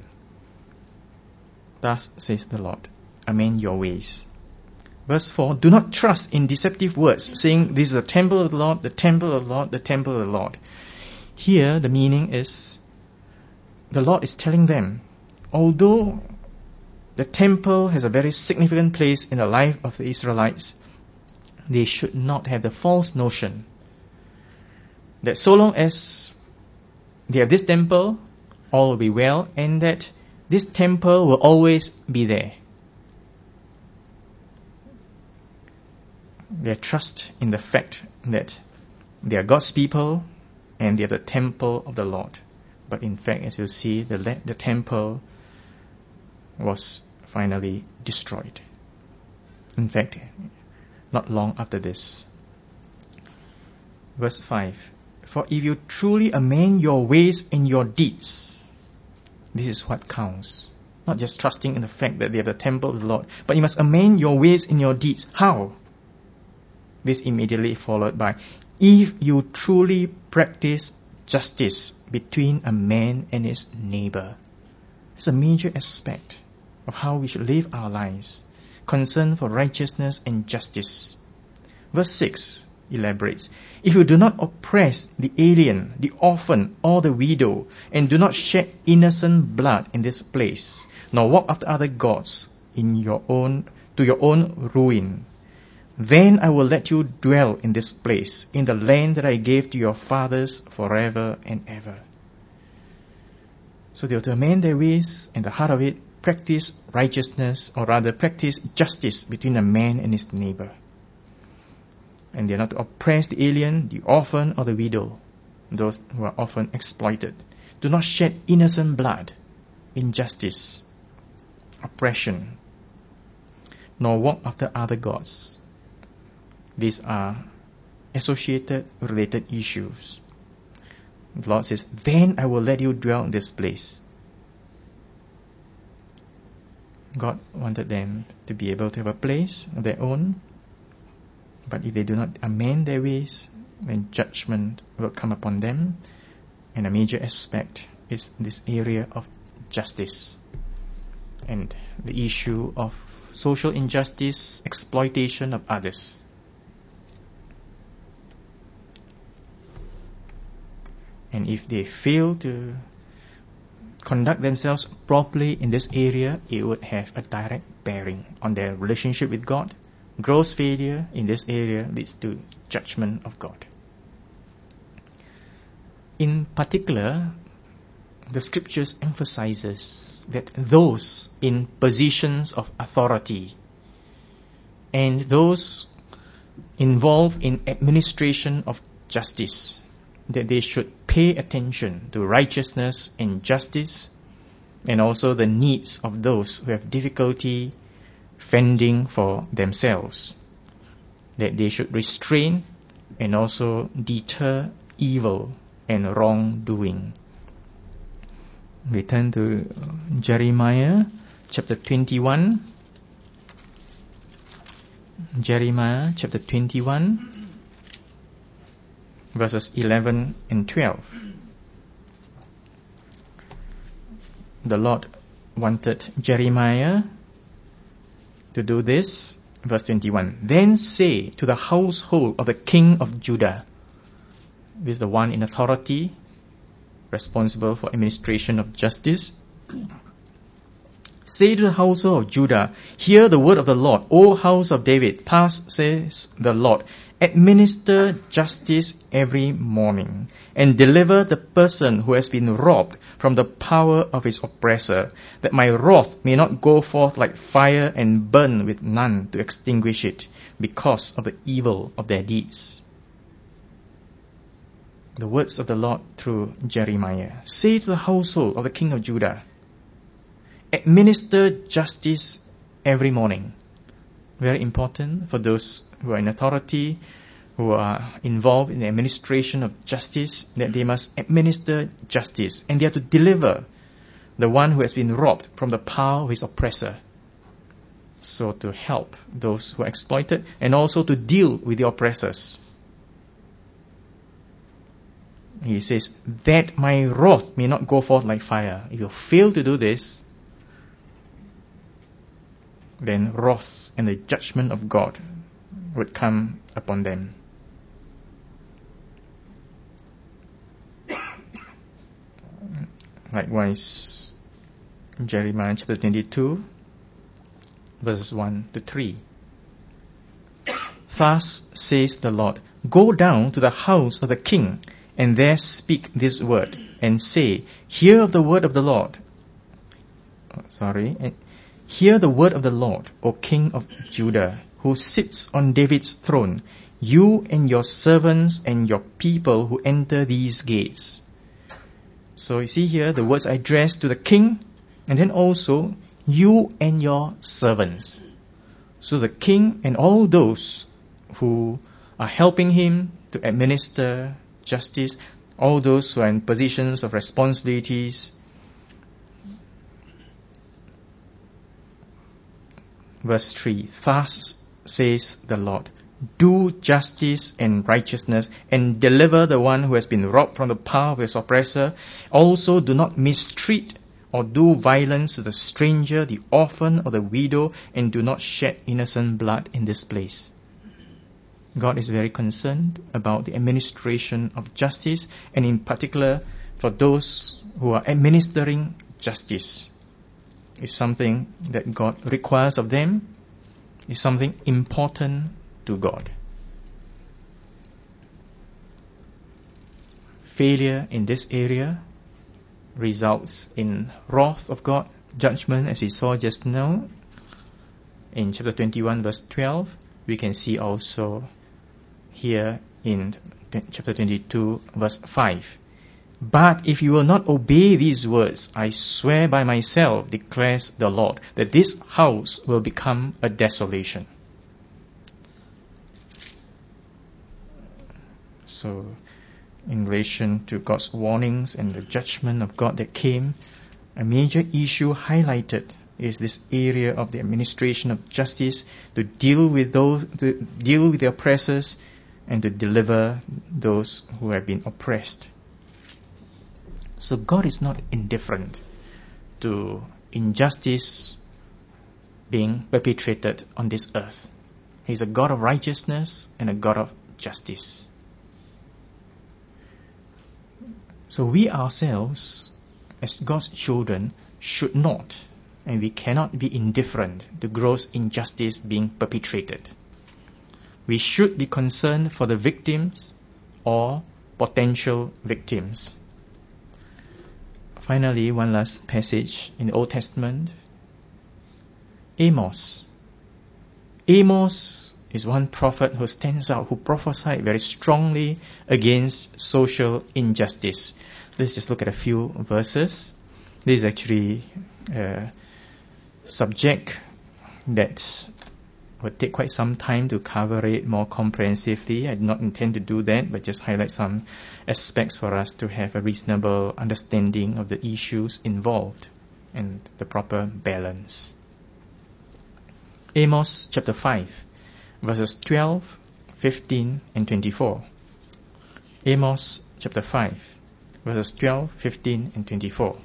Thus says the Lord, amend your ways. Verse four, do not trust in deceptive words, saying, this is the temple of the Lord, the temple of the Lord, the temple of the Lord. Here, the meaning is, the Lord is telling them, although the temple has a very significant place in the life of the Israelites, they should not have the false notion that so long as they have this temple, all will be well, and that this temple will always be there. Their trust in the fact that they are God's people and they are the temple of the Lord. But in fact, as you see, the, the temple was finally destroyed. In fact, not long after this. Verse five, for if you truly amend your ways and your deeds, this is what counts. Not just trusting in the fact that they are the temple of the Lord, but you must amend your ways and your deeds. How? This immediately followed by, if you truly practice justice between a man and his neighbor. It's a major aspect of how we should live our lives. Concern for righteousness and justice. Verse six elaborates, if you do not oppress the alien, the orphan, or the widow, and do not shed innocent blood in this place, nor walk after other gods in your own to your own ruin, then I will let you dwell in this place, in the land that I gave to your fathers forever and ever. So they are to amend their ways, and the heart of it, practice righteousness, or rather practice justice between a man and his neighbor. And they are not to oppress the alien, the orphan, or the widow, those who are often exploited. Do not shed innocent blood, injustice, oppression, nor walk after other gods. These are associated, related issues. The Lord says, then I will let you dwell in this place. God wanted them to be able to have a place of their own. But if they do not amend their ways, then judgment will come upon them. And a major aspect is this area of justice. And the issue of social injustice, exploitation of others. And if they fail to conduct themselves properly in this area, it would have a direct bearing on their relationship with God. Gross failure in this area leads to judgment of God. In particular, the scriptures emphasizes that those in positions of authority and those involved in administration of justice, that they should pay attention to righteousness and justice, and also the needs of those who have difficulty fending for themselves. That they should restrain and also deter evil and wrongdoing. We turn to Jeremiah chapter twenty-one. Jeremiah chapter twenty-one. Verses eleven and twelve. The Lord wanted Jeremiah to do this. Verse twenty-one. Then say to the household of the king of Judah, this is the one in authority, responsible for administration of justice. Say to the household of Judah, hear the word of the Lord, O house of David. Thus says the Lord, administer justice every morning, and deliver the person who has been robbed from the power of his oppressor, that my wrath may not go forth like fire and burn with none to extinguish it, because of the evil of their deeds. The words of the Lord through Jeremiah. Say to the household of the king of Judah, administer justice every morning. Very important for those who are in authority, who are involved in the administration of justice, that they must administer justice, and they are to deliver the one who has been robbed from the power of his oppressor. So to help those who are exploited, and also to deal with the oppressors. he says, that my wrath may not go forth like fire. If you fail to do this, then wrath and the judgment of God would come upon them. Likewise, Jeremiah chapter twenty-two, verses one to three. Thus says the Lord, go down to the house of the king, and there speak this word, and say, hear the word of the Lord. Oh, sorry. Hear the word of the Lord, O King of Judah, who sits on David's throne, you and your servants and your people who enter these gates. So you see here, the words are addressed to the king, and then also you and your servants. So the king and all those who are helping him to administer justice, all those who are in positions of responsibilities. Verse three, thus says the Lord, do justice and righteousness and deliver the one who has been robbed from the power of his oppressor. Also do not mistreat or do violence to the stranger, the orphan or the widow, and do not shed innocent blood in this place. God is very concerned about the administration of justice, and in particular for those who are administering justice. It's something that God requires of them. It's something important to God. Failure in this area results in wrath of God, judgment, as we saw just now. In chapter twenty-one, verse twelve, we can see also here in chapter twenty-two, verse five. But if you will not obey these words, I swear by myself, declares the Lord, that this house will become a desolation. So, in relation to God's warnings and the judgment of God that came, a major issue highlighted is this area of the administration of justice, to deal with those, to deal with the oppressors, and to deliver those who have been oppressed. So God is not indifferent to injustice being perpetrated on this earth. He's a God of righteousness and a God of justice. So we ourselves, as God's children, should not and we cannot be indifferent to gross injustice being perpetrated. We should be concerned for the victims or potential victims. Finally, one last passage in the Old Testament. Amos. Amos is one prophet who stands out, who prophesied very strongly against social injustice. Let's just look at a few verses. This is actually a subject that would take quite some time to cover it more comprehensively. I do not intend to do that, but just highlight some aspects for us to have a reasonable understanding of the issues involved and the proper balance. Amos chapter five, verses twelve, fifteen, and twenty-four. Amos chapter five, verses twelve, fifteen, and twenty-four.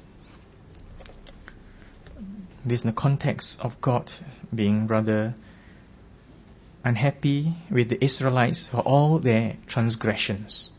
This is in the context of God being rather unhappy with the Israelites for all their transgressions.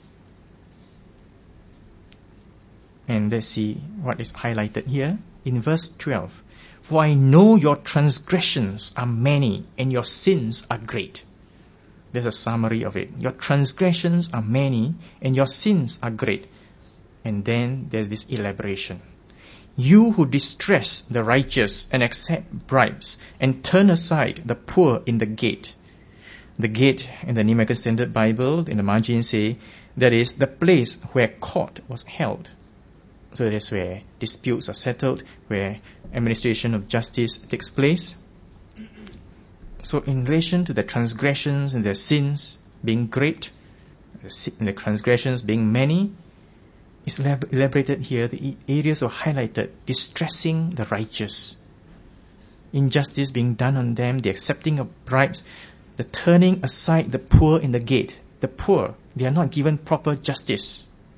And let's see what is highlighted here in verse twelve. For I know your transgressions are many and your sins are great. There's a summary of it. Your transgressions are many and your sins are great. And then there's this elaboration. You who distress the righteous and accept bribes and turn aside the poor in the gate. The gate in the New American Standard Bible, in the margin say, that is the place where court was held. So that is where disputes are settled, where administration of justice takes place. So in relation to the transgressions and their sins being great, the transgressions being many, it's elaborated here, the areas are highlighted: distressing the righteous, injustice being done on them, the accepting of bribes, the turning aside the poor in the gate. The poor, they are not given proper justice.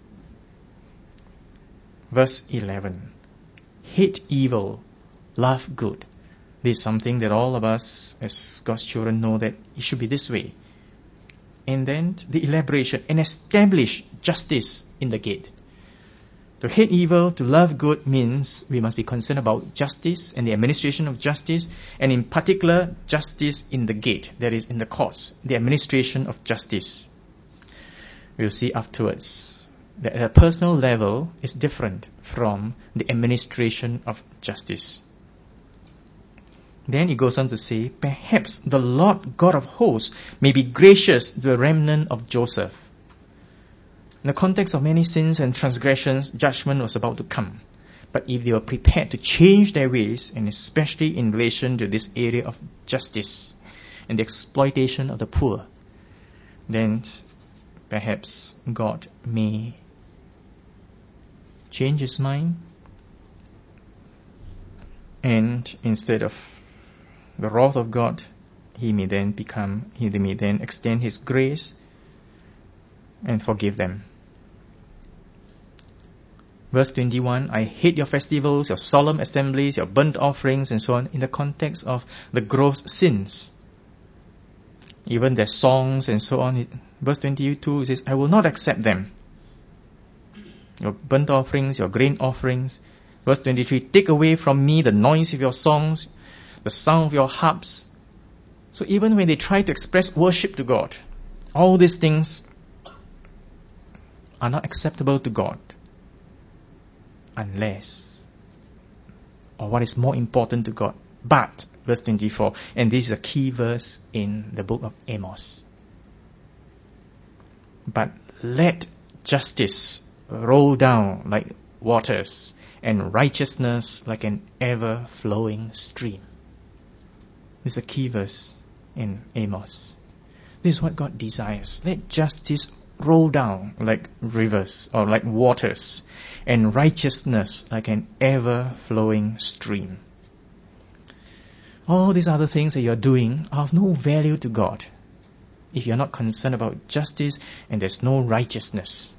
Verse eleven. Hate evil, love good. This is something that all of us as God's children know that it should be this way. And then the elaboration, and establish justice in the gate. To hate evil, to love good means we must be concerned about justice and the administration of justice, and in particular, justice in the gate, that is in the courts, the administration of justice. We'll see afterwards that at a personal level is different from the administration of justice. Then he goes on to say, perhaps the Lord God of hosts may be gracious to the remnant of Joseph. In the context of many sins and transgressions, judgment was about to come. But if they were prepared to change their ways, and especially in relation to this area of justice and the exploitation of the poor, then perhaps God may change his mind, and instead of the wrath of God, he may then become, he may then extend his grace and forgive them. Verse twenty-one, I hate your festivals, your solemn assemblies, your burnt offerings, and so on, in the context of the gross sins. Even their songs and so on. Verse twenty-two says, I will not accept them. Your burnt offerings, your grain offerings. Verse twenty-three, take away from me the noise of your songs, the sound of your harps. So even when they try to express worship to God, all these things are not acceptable to God unless, or what is more important to God, but, verse twenty-four, and this is a key verse in the book of Amos. But let justice roll down like waters, and righteousness like an ever-flowing stream. This is a key verse in Amos. This is what God desires. Let justice roll down like rivers or like waters, and righteousness like an ever-flowing stream. All these other things that you're doing are of no value to God if you're not concerned about justice and there's no righteousness.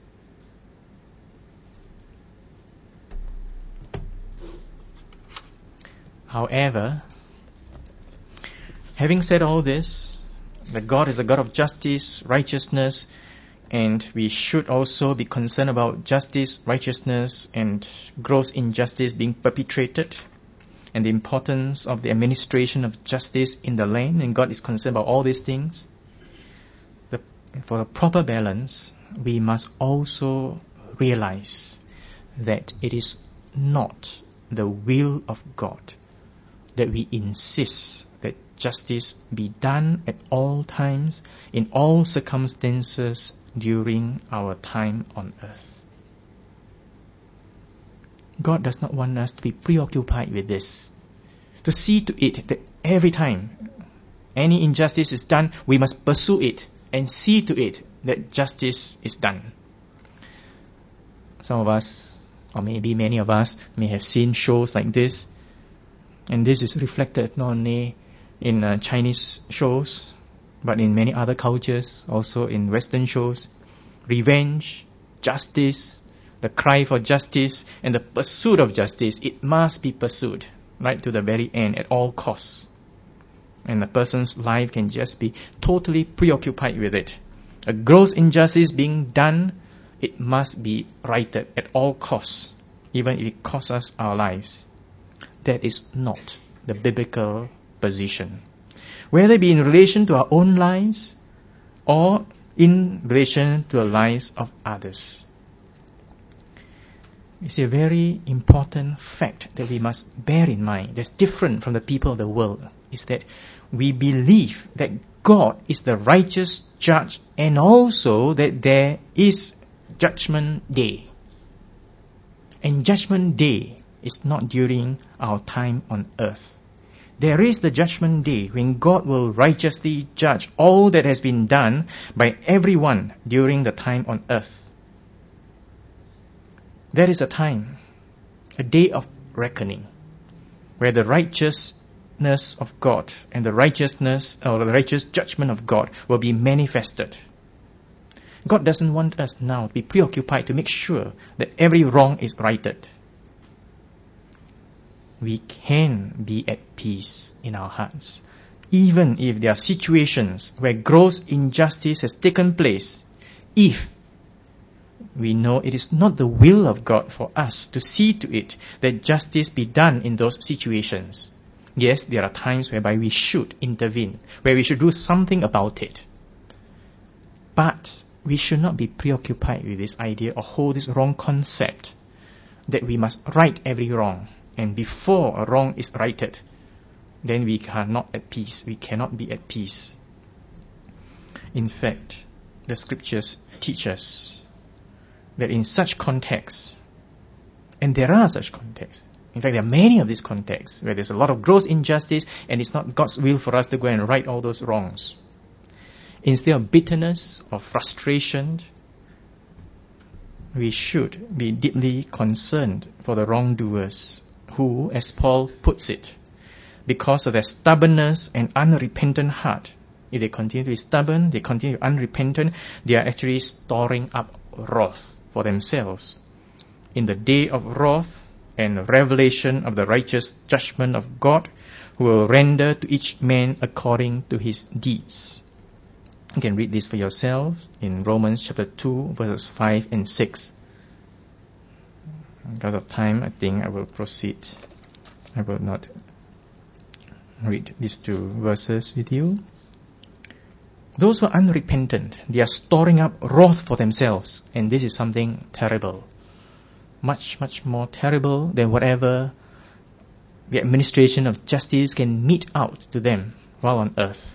However, having said all this, that God is a God of justice, righteousness, and we should also be concerned about justice, righteousness, and gross injustice being perpetrated, and the importance of the administration of justice in the land, and God is concerned about all these things. The, for a proper balance, we must also realize that it is not the will of God that we insist that justice be done at all times, in all circumstances during our time on earth. God does not want us to be preoccupied with this. To see to it that every time any injustice is done, we must pursue it and see to it that justice is done. Some of us, or maybe many of us, may have seen shows like this, and this is reflected not only in uh, Chinese shows, but in many other cultures, also in Western shows. Revenge, justice, the cry for justice, and the pursuit of justice, it must be pursued right to the very end at all costs. And a person's life can just be totally preoccupied with it. A gross injustice being done, it must be righted at all costs, even if it costs us our lives. That is not the biblical position. Whether it be in relation to our own lives or in relation to the lives of others. It's a very important fact that we must bear in mind, that's different from the people of the world, is that we believe that God is the righteous judge, and also that there is judgment day. And judgment day is not during our time on earth. There is the judgment day when God will righteously judge all that has been done by everyone during the time on earth. There is a time, a day of reckoning, where the righteousness of God and the righteousness or the righteous judgment of God will be manifested. God doesn't want us now to be preoccupied to make sure that every wrong is righted. We can be at peace in our hearts, even if there are situations where gross injustice has taken place, if we know it is not the will of God for us to see to it that justice be done in those situations. Yes, there are times whereby we should intervene, where we should do something about it. But we should not be preoccupied with this idea or hold this wrong concept that we must right every wrong. And before a wrong is righted, then we are not at peace. We cannot be at peace. In fact, the scriptures teach us that in such contexts, and there are such contexts, in fact, there are many of these contexts where there's a lot of gross injustice and it's not God's will for us to go and right all those wrongs. Instead of bitterness or frustration, we should be deeply concerned for the wrongdoers who, as Paul puts it, because of their stubbornness and unrepentant heart, if they continue to be stubborn, they continue to be unrepentant, they are actually storing up wrath for themselves. In the day of wrath and revelation of the righteous judgment of God, who will render to each man according to his deeds. You can read this for yourself in Romans chapter two, verses five and six. Because of time, I think I will proceed. I will not read these two verses with you. Those who are unrepentant, they are storing up wrath for themselves, and this is something terrible. Much, much more terrible than whatever the administration of justice can mete out to them while on earth.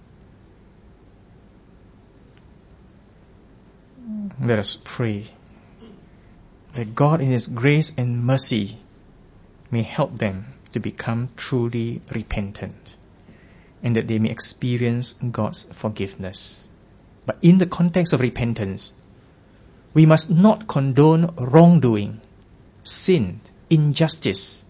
Let us pray that God in His grace and mercy may help them to become truly repentant, and that they may experience God's forgiveness. But in the context of repentance, we must not condone wrongdoing, sin, injustice.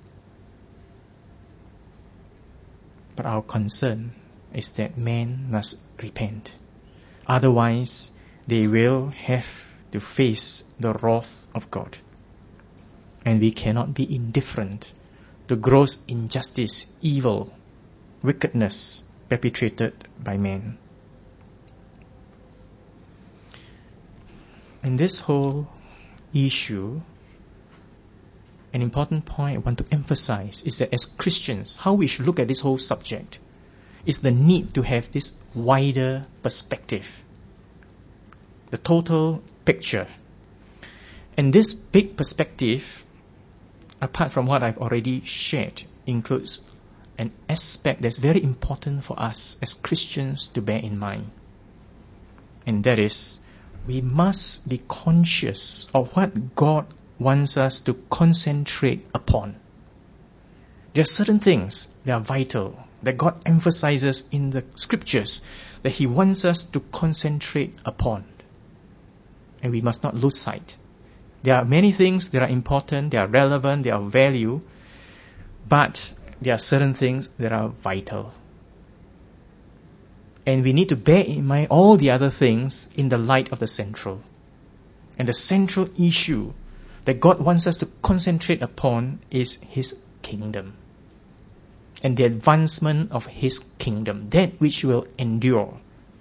But our concern is that man must repent. Otherwise, they will have to face the wrath of God. And we cannot be indifferent to gross injustice, evil, wickedness perpetrated by man. In this whole issue, an important point I want to emphasize is that as Christians, how we should look at this whole subject is the need to have this wider perspective, the total picture. And this big perspective, apart from what I've already shared, includes an aspect that's very important for us as Christians to bear in mind. And that is, we must be conscious of what God wants us to concentrate upon. There are certain things that are vital, that God emphasizes in the scriptures, that He wants us to concentrate upon. And we must not lose sight. There are many things that are important, they are relevant, they are of value, but there are certain things that are vital. And we need to bear in mind all the other things in the light of the central. And the central issue that God wants us to concentrate upon is His kingdom. And the advancement of His kingdom, that which will endure.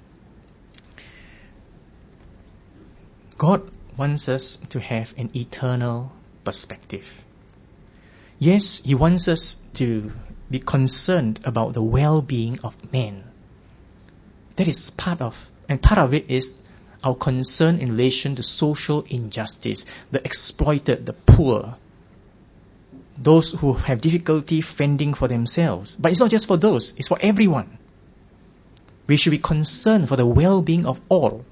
God wants us to have an eternal perspective. Yes, He wants us to be concerned about the well-being of man. That is part of, and part of it is our concern in relation to social injustice, the exploited, the poor, those who have difficulty fending for themselves. But it's not just for those, it's for everyone. We should be concerned for the well-being of all.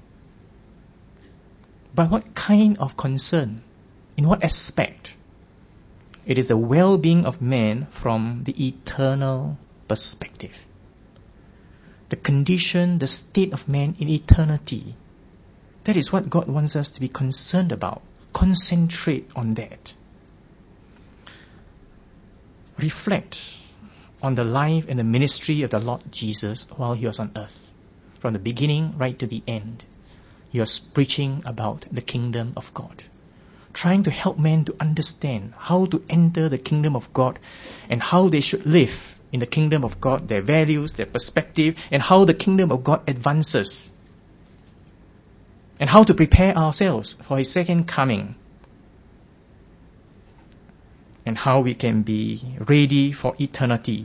But what kind of concern? In what aspect? It is the well-being of man from the eternal perspective. The condition, the state of man in eternity. That is what God wants us to be concerned about. Concentrate on that. Reflect on the life and the ministry of the Lord Jesus while He was on earth, from the beginning right to the end. He was preaching about the kingdom of God, trying to help men to understand how to enter the kingdom of God and how they should live in the kingdom of God, their values, their perspective, and how the kingdom of God advances, and how to prepare ourselves for His second coming, and how we can be ready for eternity.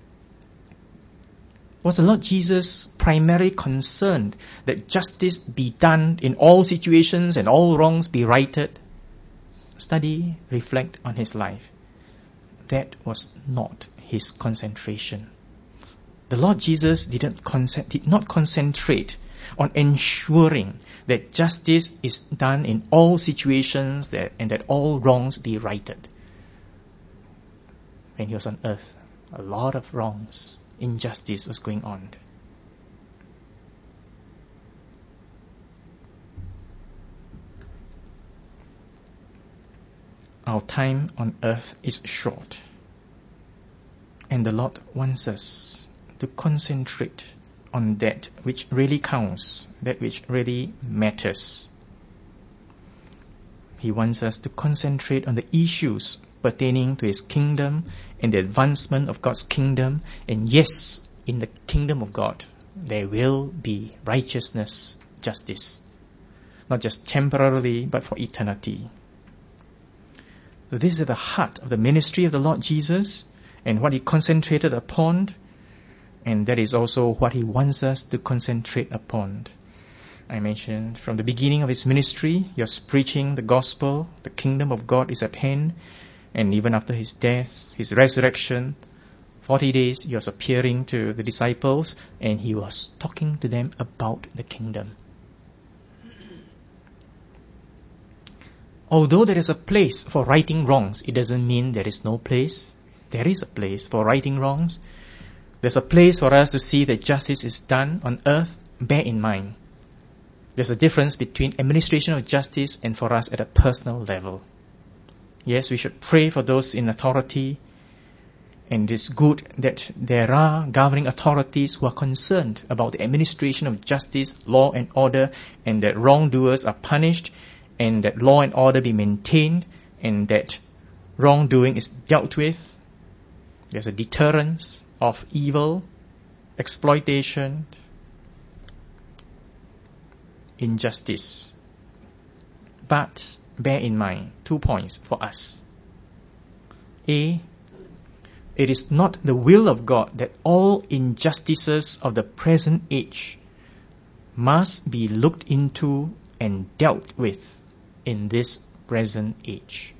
Was the Lord Jesus primarily concerned that justice be done in all situations and all wrongs be righted? Study, reflect on His life. That was not His concentration. The Lord Jesus didn't con- did not concentrate on ensuring that justice is done in all situations that, and that all wrongs be righted. When He was on earth, a lot of wrongs, injustice was going on. Our time on earth is short, and the Lord wants us to concentrate on that which really counts, that which really matters. He wants us to concentrate on the issues pertaining to His kingdom and the advancement of God's kingdom. And yes, in the kingdom of God, there will be righteousness, justice. Not just temporarily, but for eternity. So this is the heart of the ministry of the Lord Jesus and what He concentrated upon. And that is also what He wants us to concentrate upon. I mentioned from the beginning of His ministry, He was preaching the gospel, the kingdom of God is at hand. And even after His death, His resurrection, forty days He was appearing to the disciples and He was talking to them about the kingdom. Although there is a place for righting wrongs, it doesn't mean there is no place. There is a place for righting wrongs. There's a place for us to see that justice is done on earth. Bear in mind, there's a difference between administration of justice and for us at a personal level. Yes, we should pray for those in authority, and it's good that there are governing authorities who are concerned about the administration of justice, law and order, and that wrongdoers are punished, and that law and order be maintained, and that wrongdoing is dealt with. There's a deterrence of evil, exploitation, injustice. But bear in mind two points for us. A, it is not the will of God that all injustices of the present age must be looked into and dealt with in this present age.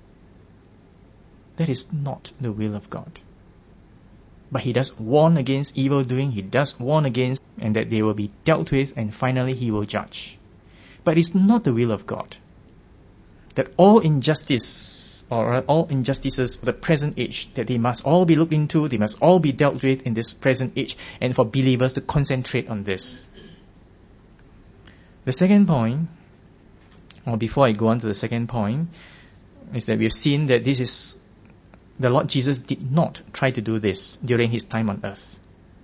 That is not the will of God. But He does warn against evil doing, He does warn against, and that they will be dealt with, and finally He will judge. But it's not the will of God that all injustice or all injustices of the present age, that they must all be looked into, they must all be dealt with in this present age, and for believers to concentrate on this. The second point, or before I go on to the second point, is that we have seen that this is, the Lord Jesus did not try to do this during His time on earth.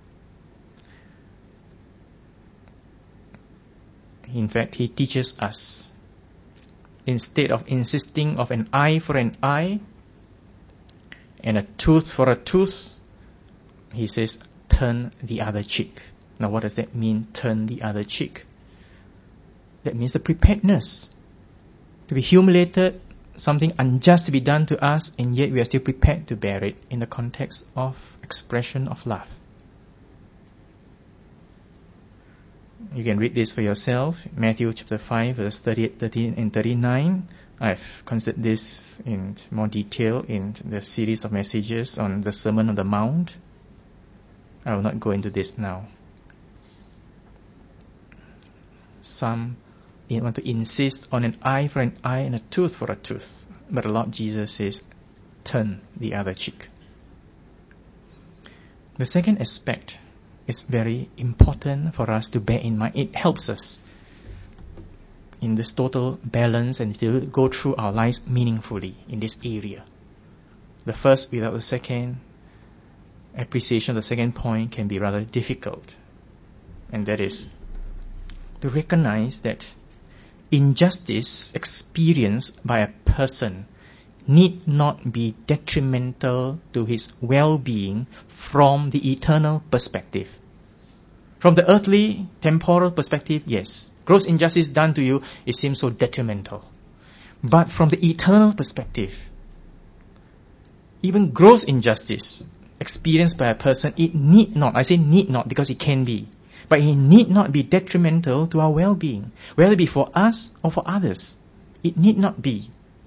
In fact, He teaches us, instead of insisting of an eye for an eye and a tooth for a tooth, He says, turn the other cheek. Now what does that mean, turn the other cheek? That means the preparedness to be humiliated, something unjust to be done to us, and yet we are still prepared to bear it in the context of expression of love. You can read this for yourself. Matthew chapter five, verse thirty-eight, thirteen, and thirty-nine. I've considered this in more detail in the series of messages on the Sermon on the Mount. I will not go into this now. Some want to insist on an eye for an eye and a tooth for a tooth. But the Lord Jesus says, turn the other cheek. The second aspect is very important for us to bear in mind. It helps us in this total balance and to go through our lives meaningfully in this area. The first without the second, appreciation of the second point can be rather difficult. And that is, to recognize that injustice experienced by a person need not be detrimental to his well-being from the eternal perspective. From the earthly, temporal perspective, yes, gross injustice done to you, it seems so detrimental. But from the eternal perspective, even gross injustice experienced by a person, it need not, I say need not because it can be, but it need not be detrimental to our well-being, whether it be for us or for others. It need not be.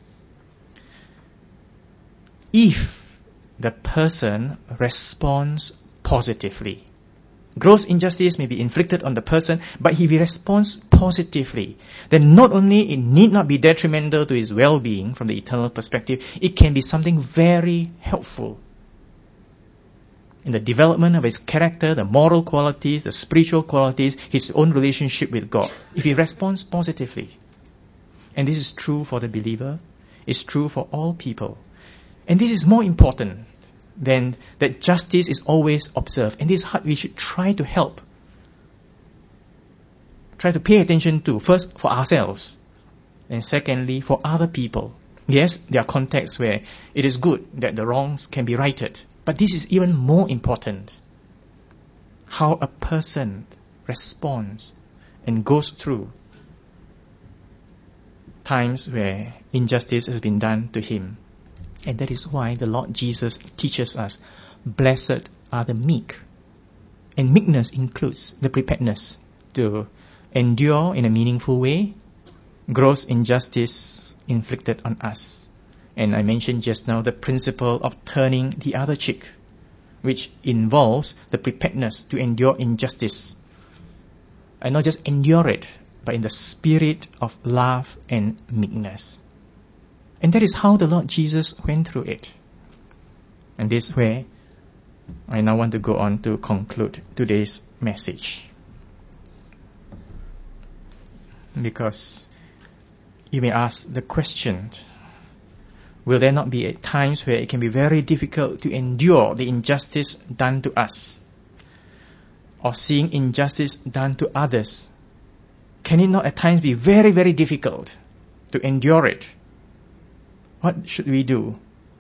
If the person responds positively, gross injustice may be inflicted on the person, but if he responds positively, then not only it need not be detrimental to his well-being from the eternal perspective, it can be something very helpful in the development of his character, the moral qualities, the spiritual qualities, his own relationship with God, if he responds positively. And this is true for the believer, it's true for all people. And this is more important than that justice is always observed. And this is what we should try to help. Try to pay attention to, first for ourselves, and secondly for other people. Yes, there are contexts where it is good that the wrongs can be righted. But this is even more important. How a person responds and goes through times where injustice has been done to him. And that is why the Lord Jesus teaches us, blessed are the meek. And meekness includes the preparedness to endure in a meaningful way gross injustice inflicted on us. And I mentioned just now the principle of turning the other cheek, which involves the preparedness to endure injustice. And not just endure it, but in the spirit of love and meekness. And that is how the Lord Jesus went through it. And this is where I now want to go on to conclude today's message. Because you may ask the question, will there not be times where it can be very difficult to endure the injustice done to us? Or seeing injustice done to others? Can it not at times be very, very difficult to endure it? What should we do?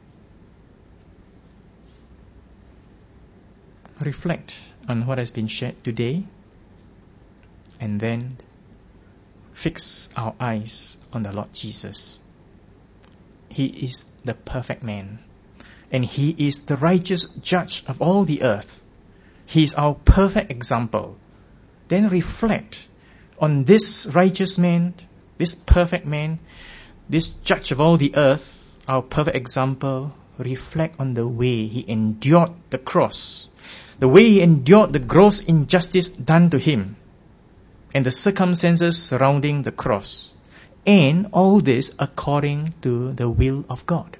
Reflect on what has been shared today, and then fix our eyes on the Lord Jesus. He is the perfect man, and He is the righteous judge of all the earth. He is our perfect example. Then reflect on this righteous man, this perfect man, this judge of all the earth, our perfect example. Reflect on the way He endured the cross, the way He endured the gross injustice done to Him, and the circumstances surrounding the cross. And all this according to the will of God.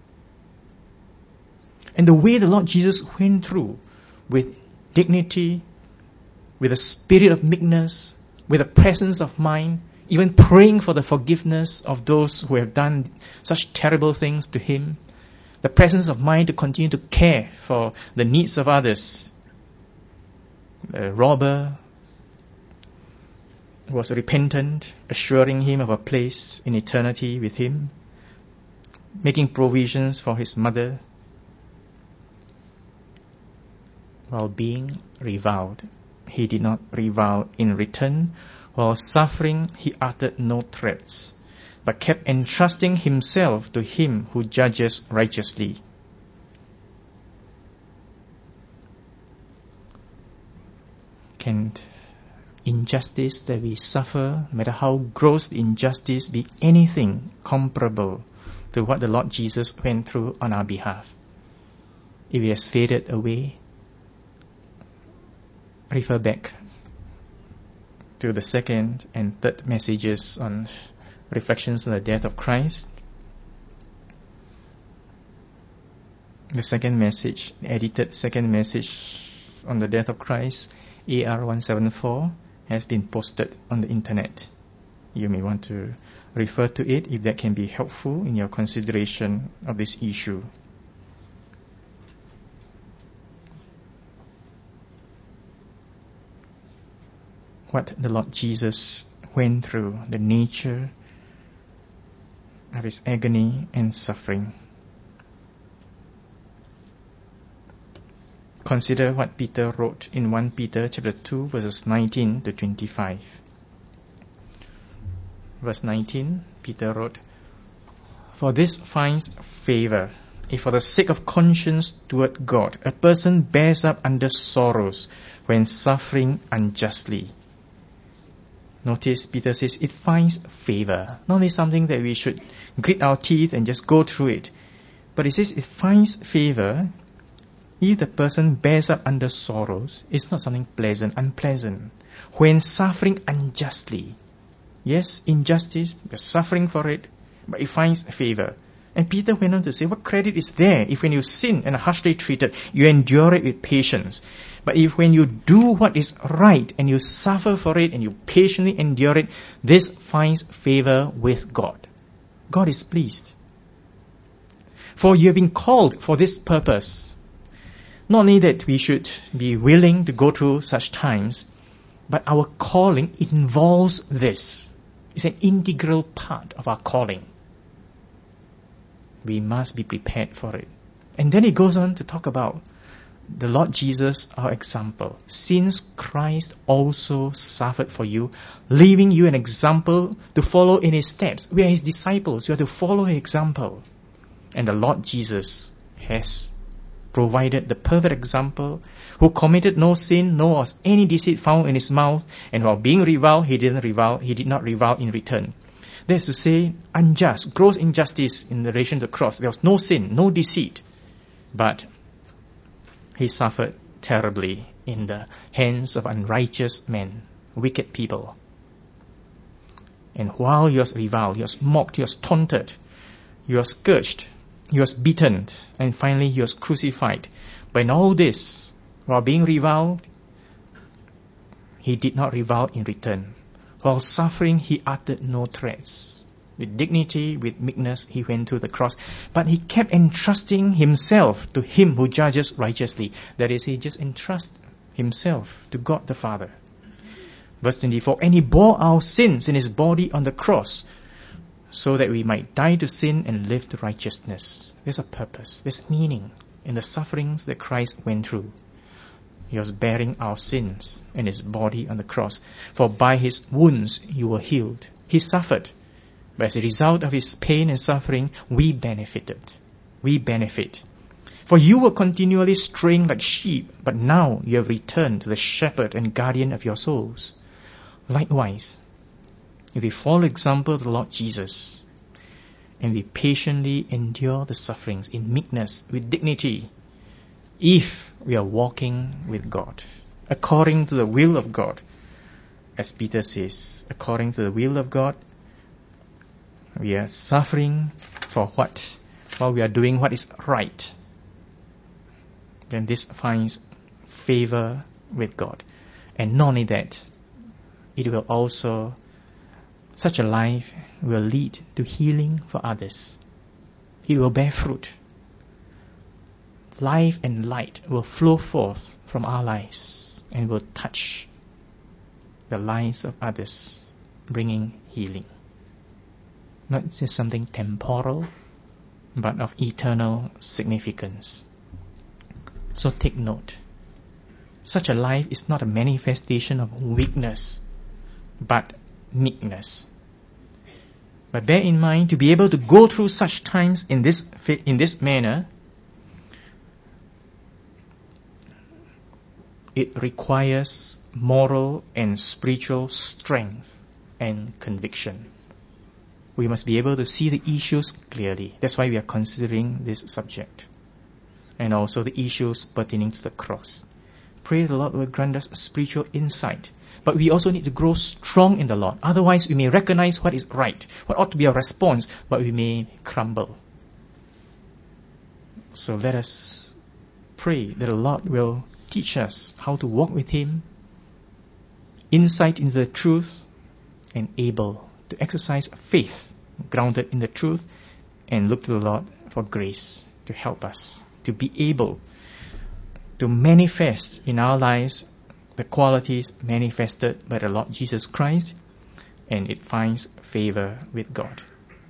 And the way the Lord Jesus went through with dignity, with a spirit of meekness, with a presence of mind, even praying for the forgiveness of those who have done such terrible things to Him, the presence of mind to continue to care for the needs of others. The robber was repentant, assuring him of a place in eternity with Him, making provisions for his mother, while being reviled. He did not revile in return. While suffering, He uttered no threats, but kept entrusting Himself to Him who judges righteously. Can injustice that we suffer, no matter how gross the injustice, be anything comparable to what the Lord Jesus went through on our behalf? If it has faded away, refer back to the second and third messages on reflections on the death of Christ. The second message, the edited second message on the death of Christ, A R one seventy-four, has been posted on the internet. You may want to refer to it if that can be helpful in your consideration of this issue. what the Lord Jesus went through, the nature of his agony and suffering. Consider what Peter wrote in First Peter chapter two, verses nineteen to twenty-five. Verse nineteen, Peter wrote, "For this finds favor, if for the sake of conscience toward God, a person bears up under sorrows when suffering unjustly." Notice Peter says it finds favor. Not only something that we should grit our teeth and just go through it, but he says it finds favor if the person bears up under sorrows. It's not something pleasant, unpleasant. When suffering unjustly. Yes, injustice, you're suffering for it, but it finds favor. And Peter went on to say, what credit is there if when you sin and are harshly treated, you endure it with patience? But if when you do what is right and you suffer for it and you patiently endure it, this finds favor with God. God is pleased. For you have been called for this purpose. Not only that we should be willing to go through such times, but our calling involves this. It's an integral part of our calling. We must be prepared for it. And then he goes on to talk about the Lord Jesus, our example. Since Christ also suffered for you, leaving you an example to follow in his steps. We are his disciples. You are to follow his example. And the Lord Jesus has provided the perfect example, who committed no sin, nor was any deceit found in his mouth, and while being reviled, he didn't revile, he did not revile in return. That is to say, unjust, gross injustice in relation to the cross. There was no sin, no deceit, but he suffered terribly in the hands of unrighteous men, wicked people. And while he was reviled, he was mocked, he was taunted, he was scourged, he was beaten, and finally he was crucified. But in all this, while being reviled, he did not revile in return. While suffering, he uttered no threats. With dignity, with meekness, he went to the cross. But he kept entrusting himself to him who judges righteously. That is, he just entrusts himself to God the Father. Verse twenty-four, and he bore our sins in his body on the cross, so that we might die to sin and live to righteousness. There's a purpose, there's meaning in the sufferings that Christ went through. He was bearing our sins in his body on the cross. For by his wounds you were healed. He suffered. But as a result of his pain and suffering, we benefited. We benefit. For you were continually straying like sheep, but now you have returned to the shepherd and guardian of your souls. Likewise, if we follow the example of the Lord Jesus, and we patiently endure the sufferings in meekness, with dignity, if we are walking with God, according to the will of God, as Peter says, according to the will of God, we are suffering for what? While we are doing what is right, then this finds favor with God. And not only that, it will also, such a life will lead to healing for others. It will bear fruit. Life and light will flow forth from our lives and will touch the lives of others, bringing healing. Not just something temporal, but of eternal significance. So take note. Such a life is not a manifestation of weakness, but meekness. But bear in mind, to be able to go through such times in this in this manner, it requires moral and spiritual strength and conviction. We must be able to see the issues clearly. That's why we are considering this subject. And also the issues pertaining to the cross. Pray the Lord will grant us spiritual insight. But we also need to grow strong in the Lord. Otherwise, we may recognize what is right, what ought to be our response, but we may crumble. So let us pray that the Lord will teach us how to walk with Him, insight into the truth, and able to exercise faith grounded in the truth, and look to the Lord for grace to help us to be able to manifest in our lives the qualities manifested by the Lord Jesus Christ, and it finds favor with God.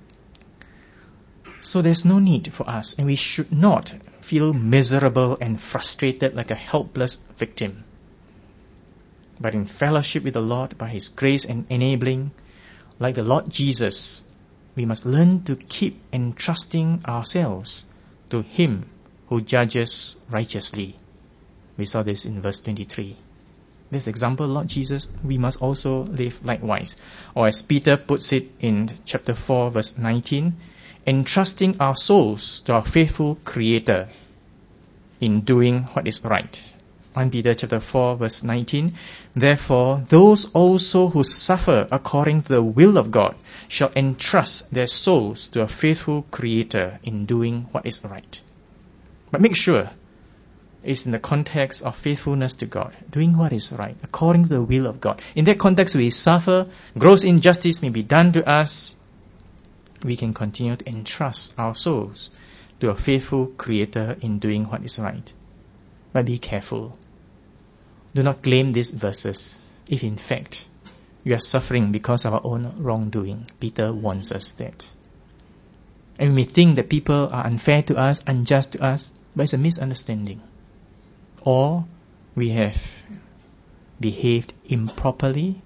So there's no need for us, and we should not feel miserable and frustrated like a helpless victim. But in fellowship with the Lord, by His grace and enabling, like the Lord Jesus, we must learn to keep entrusting ourselves to Him who judges righteously. We saw this in verse twenty-three. This example, Lord Jesus, we must also live likewise. Or as Peter puts it in chapter four, verse nineteen, entrusting our souls to our faithful Creator in doing what is right. First Peter chapter four, verse nineteen, therefore, those also who suffer according to the will of God shall entrust their souls to a faithful Creator in doing what is right. But make sure it's in the context of faithfulness to God, doing what is right, according to the will of God. In that context, we suffer, gross injustice may be done to us, we can continue to entrust our souls to a faithful Creator in doing what is right. But be careful. Do not claim these verses if in fact you are suffering because of our own wrongdoing. Peter warns us that. And we may think that people are unfair to us, unjust to us, but it's a misunderstanding. Or we have behaved improperly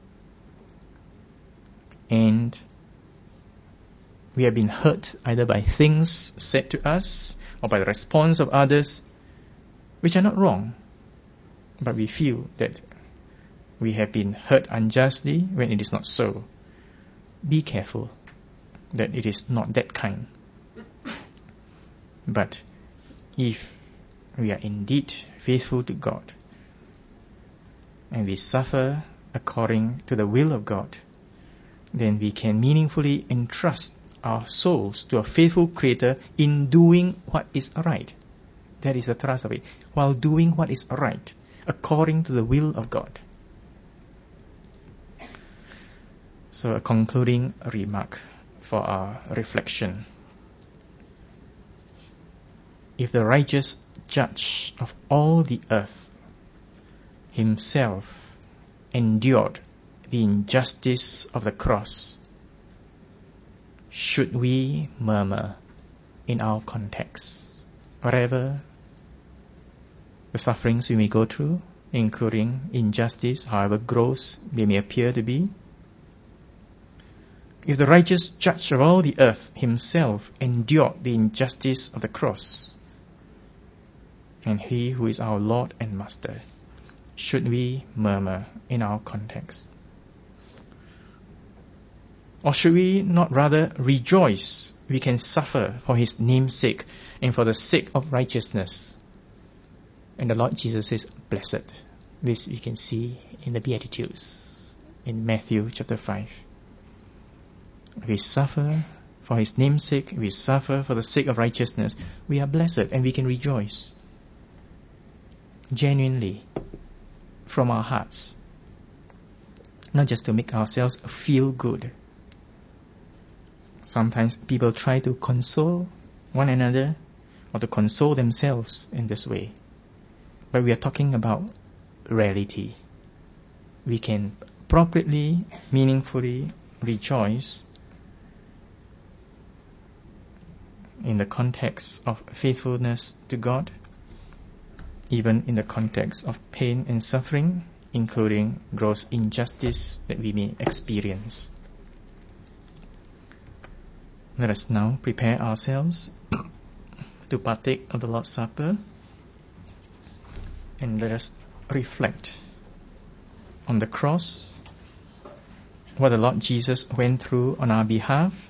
and we have been hurt either by things said to us or by the response of others, which are not wrong, but we feel that we have been hurt unjustly when it is not so. Be careful that it is not that kind. But if we are indeed faithful to God and we suffer according to the will of God, then we can meaningfully entrust our souls to a faithful Creator in doing what is right. That is the thrust of it. While doing what is right, according to the will of God. So a concluding remark for our reflection. If the righteous judge of all the earth Himself endured the injustice of the cross, should we murmur in our context? Whatever the sufferings we may go through, including injustice, however gross they may appear to be. If the righteous judge of all the earth Himself endured the injustice of the cross, and He who is our Lord and Master, should we murmur in our context? Or should we not rather rejoice we can suffer for His name's sake and for the sake of righteousness? And the Lord Jesus says, blessed. This we can see in the Beatitudes, in Matthew chapter five. We suffer for His name's sake, we suffer for the sake of righteousness. We are blessed and we can rejoice genuinely from our hearts, not just to make ourselves feel good. Sometimes people try to console one another or to console themselves in this way. But we are talking about reality. We can appropriately, meaningfully rejoice in the context of faithfulness to God, even in the context of pain and suffering, including gross injustice that we may experience. Let us now prepare ourselves to partake of the Lord's Supper, and let us reflect on the cross, what the Lord Jesus went through on our behalf,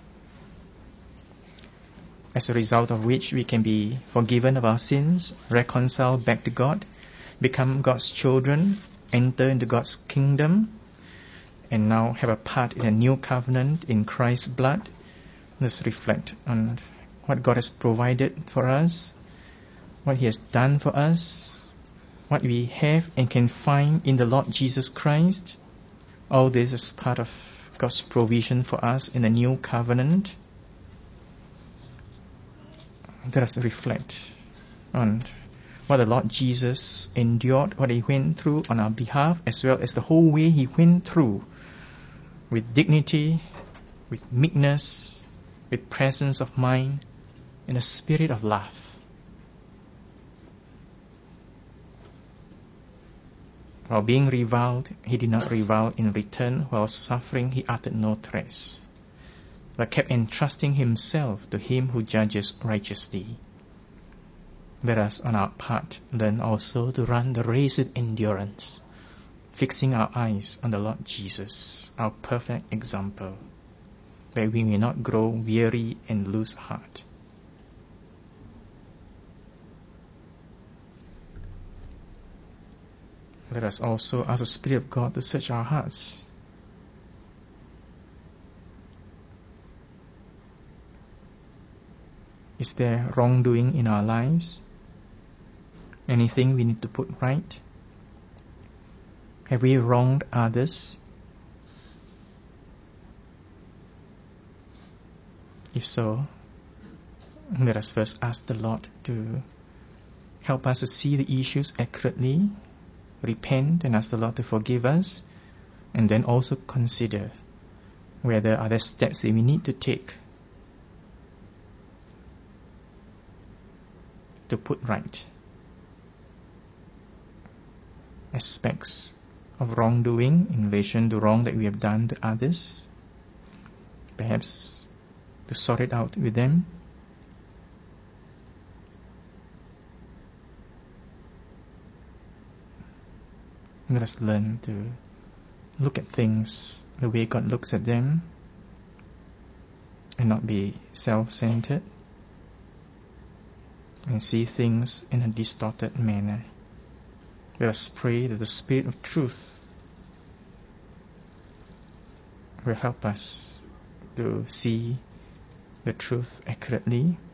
as a result of which we can be forgiven of our sins, reconciled back to God, become God's children, enter into God's kingdom, and now have a part in a new covenant in Christ's blood. Let's reflect on what God has provided for us, what He has done for us, what we have and can find in the Lord Jesus Christ. All this is part of God's provision for us in the new covenant. Let us reflect on what the Lord Jesus endured, what He went through on our behalf, as well as the whole way He went through with dignity, with meekness, with presence of mind, and a spirit of love. While being reviled, He did not revile in return. While suffering, He uttered no threats, but kept entrusting Himself to Him who judges righteously. Let us, on our part, learn also to run the race with endurance, fixing our eyes on the Lord Jesus, our perfect example, that we may not grow weary and lose heart. Let us also ask the Spirit of God to search our hearts. Is there wrongdoing in our lives? Anything we need to put right? Have we wronged others? If so, let us first ask the Lord to help us to see the issues accurately, repent and ask the Lord to forgive us, and then also consider whether are there steps that we need to take to put right aspects of wrongdoing in relation to wrong that we have done to others, perhaps to sort it out with them. Let us learn to look at things the way God looks at them and not be self-centered and see things in a distorted manner. Let us pray that the Spirit of truth will help us to see the truth accurately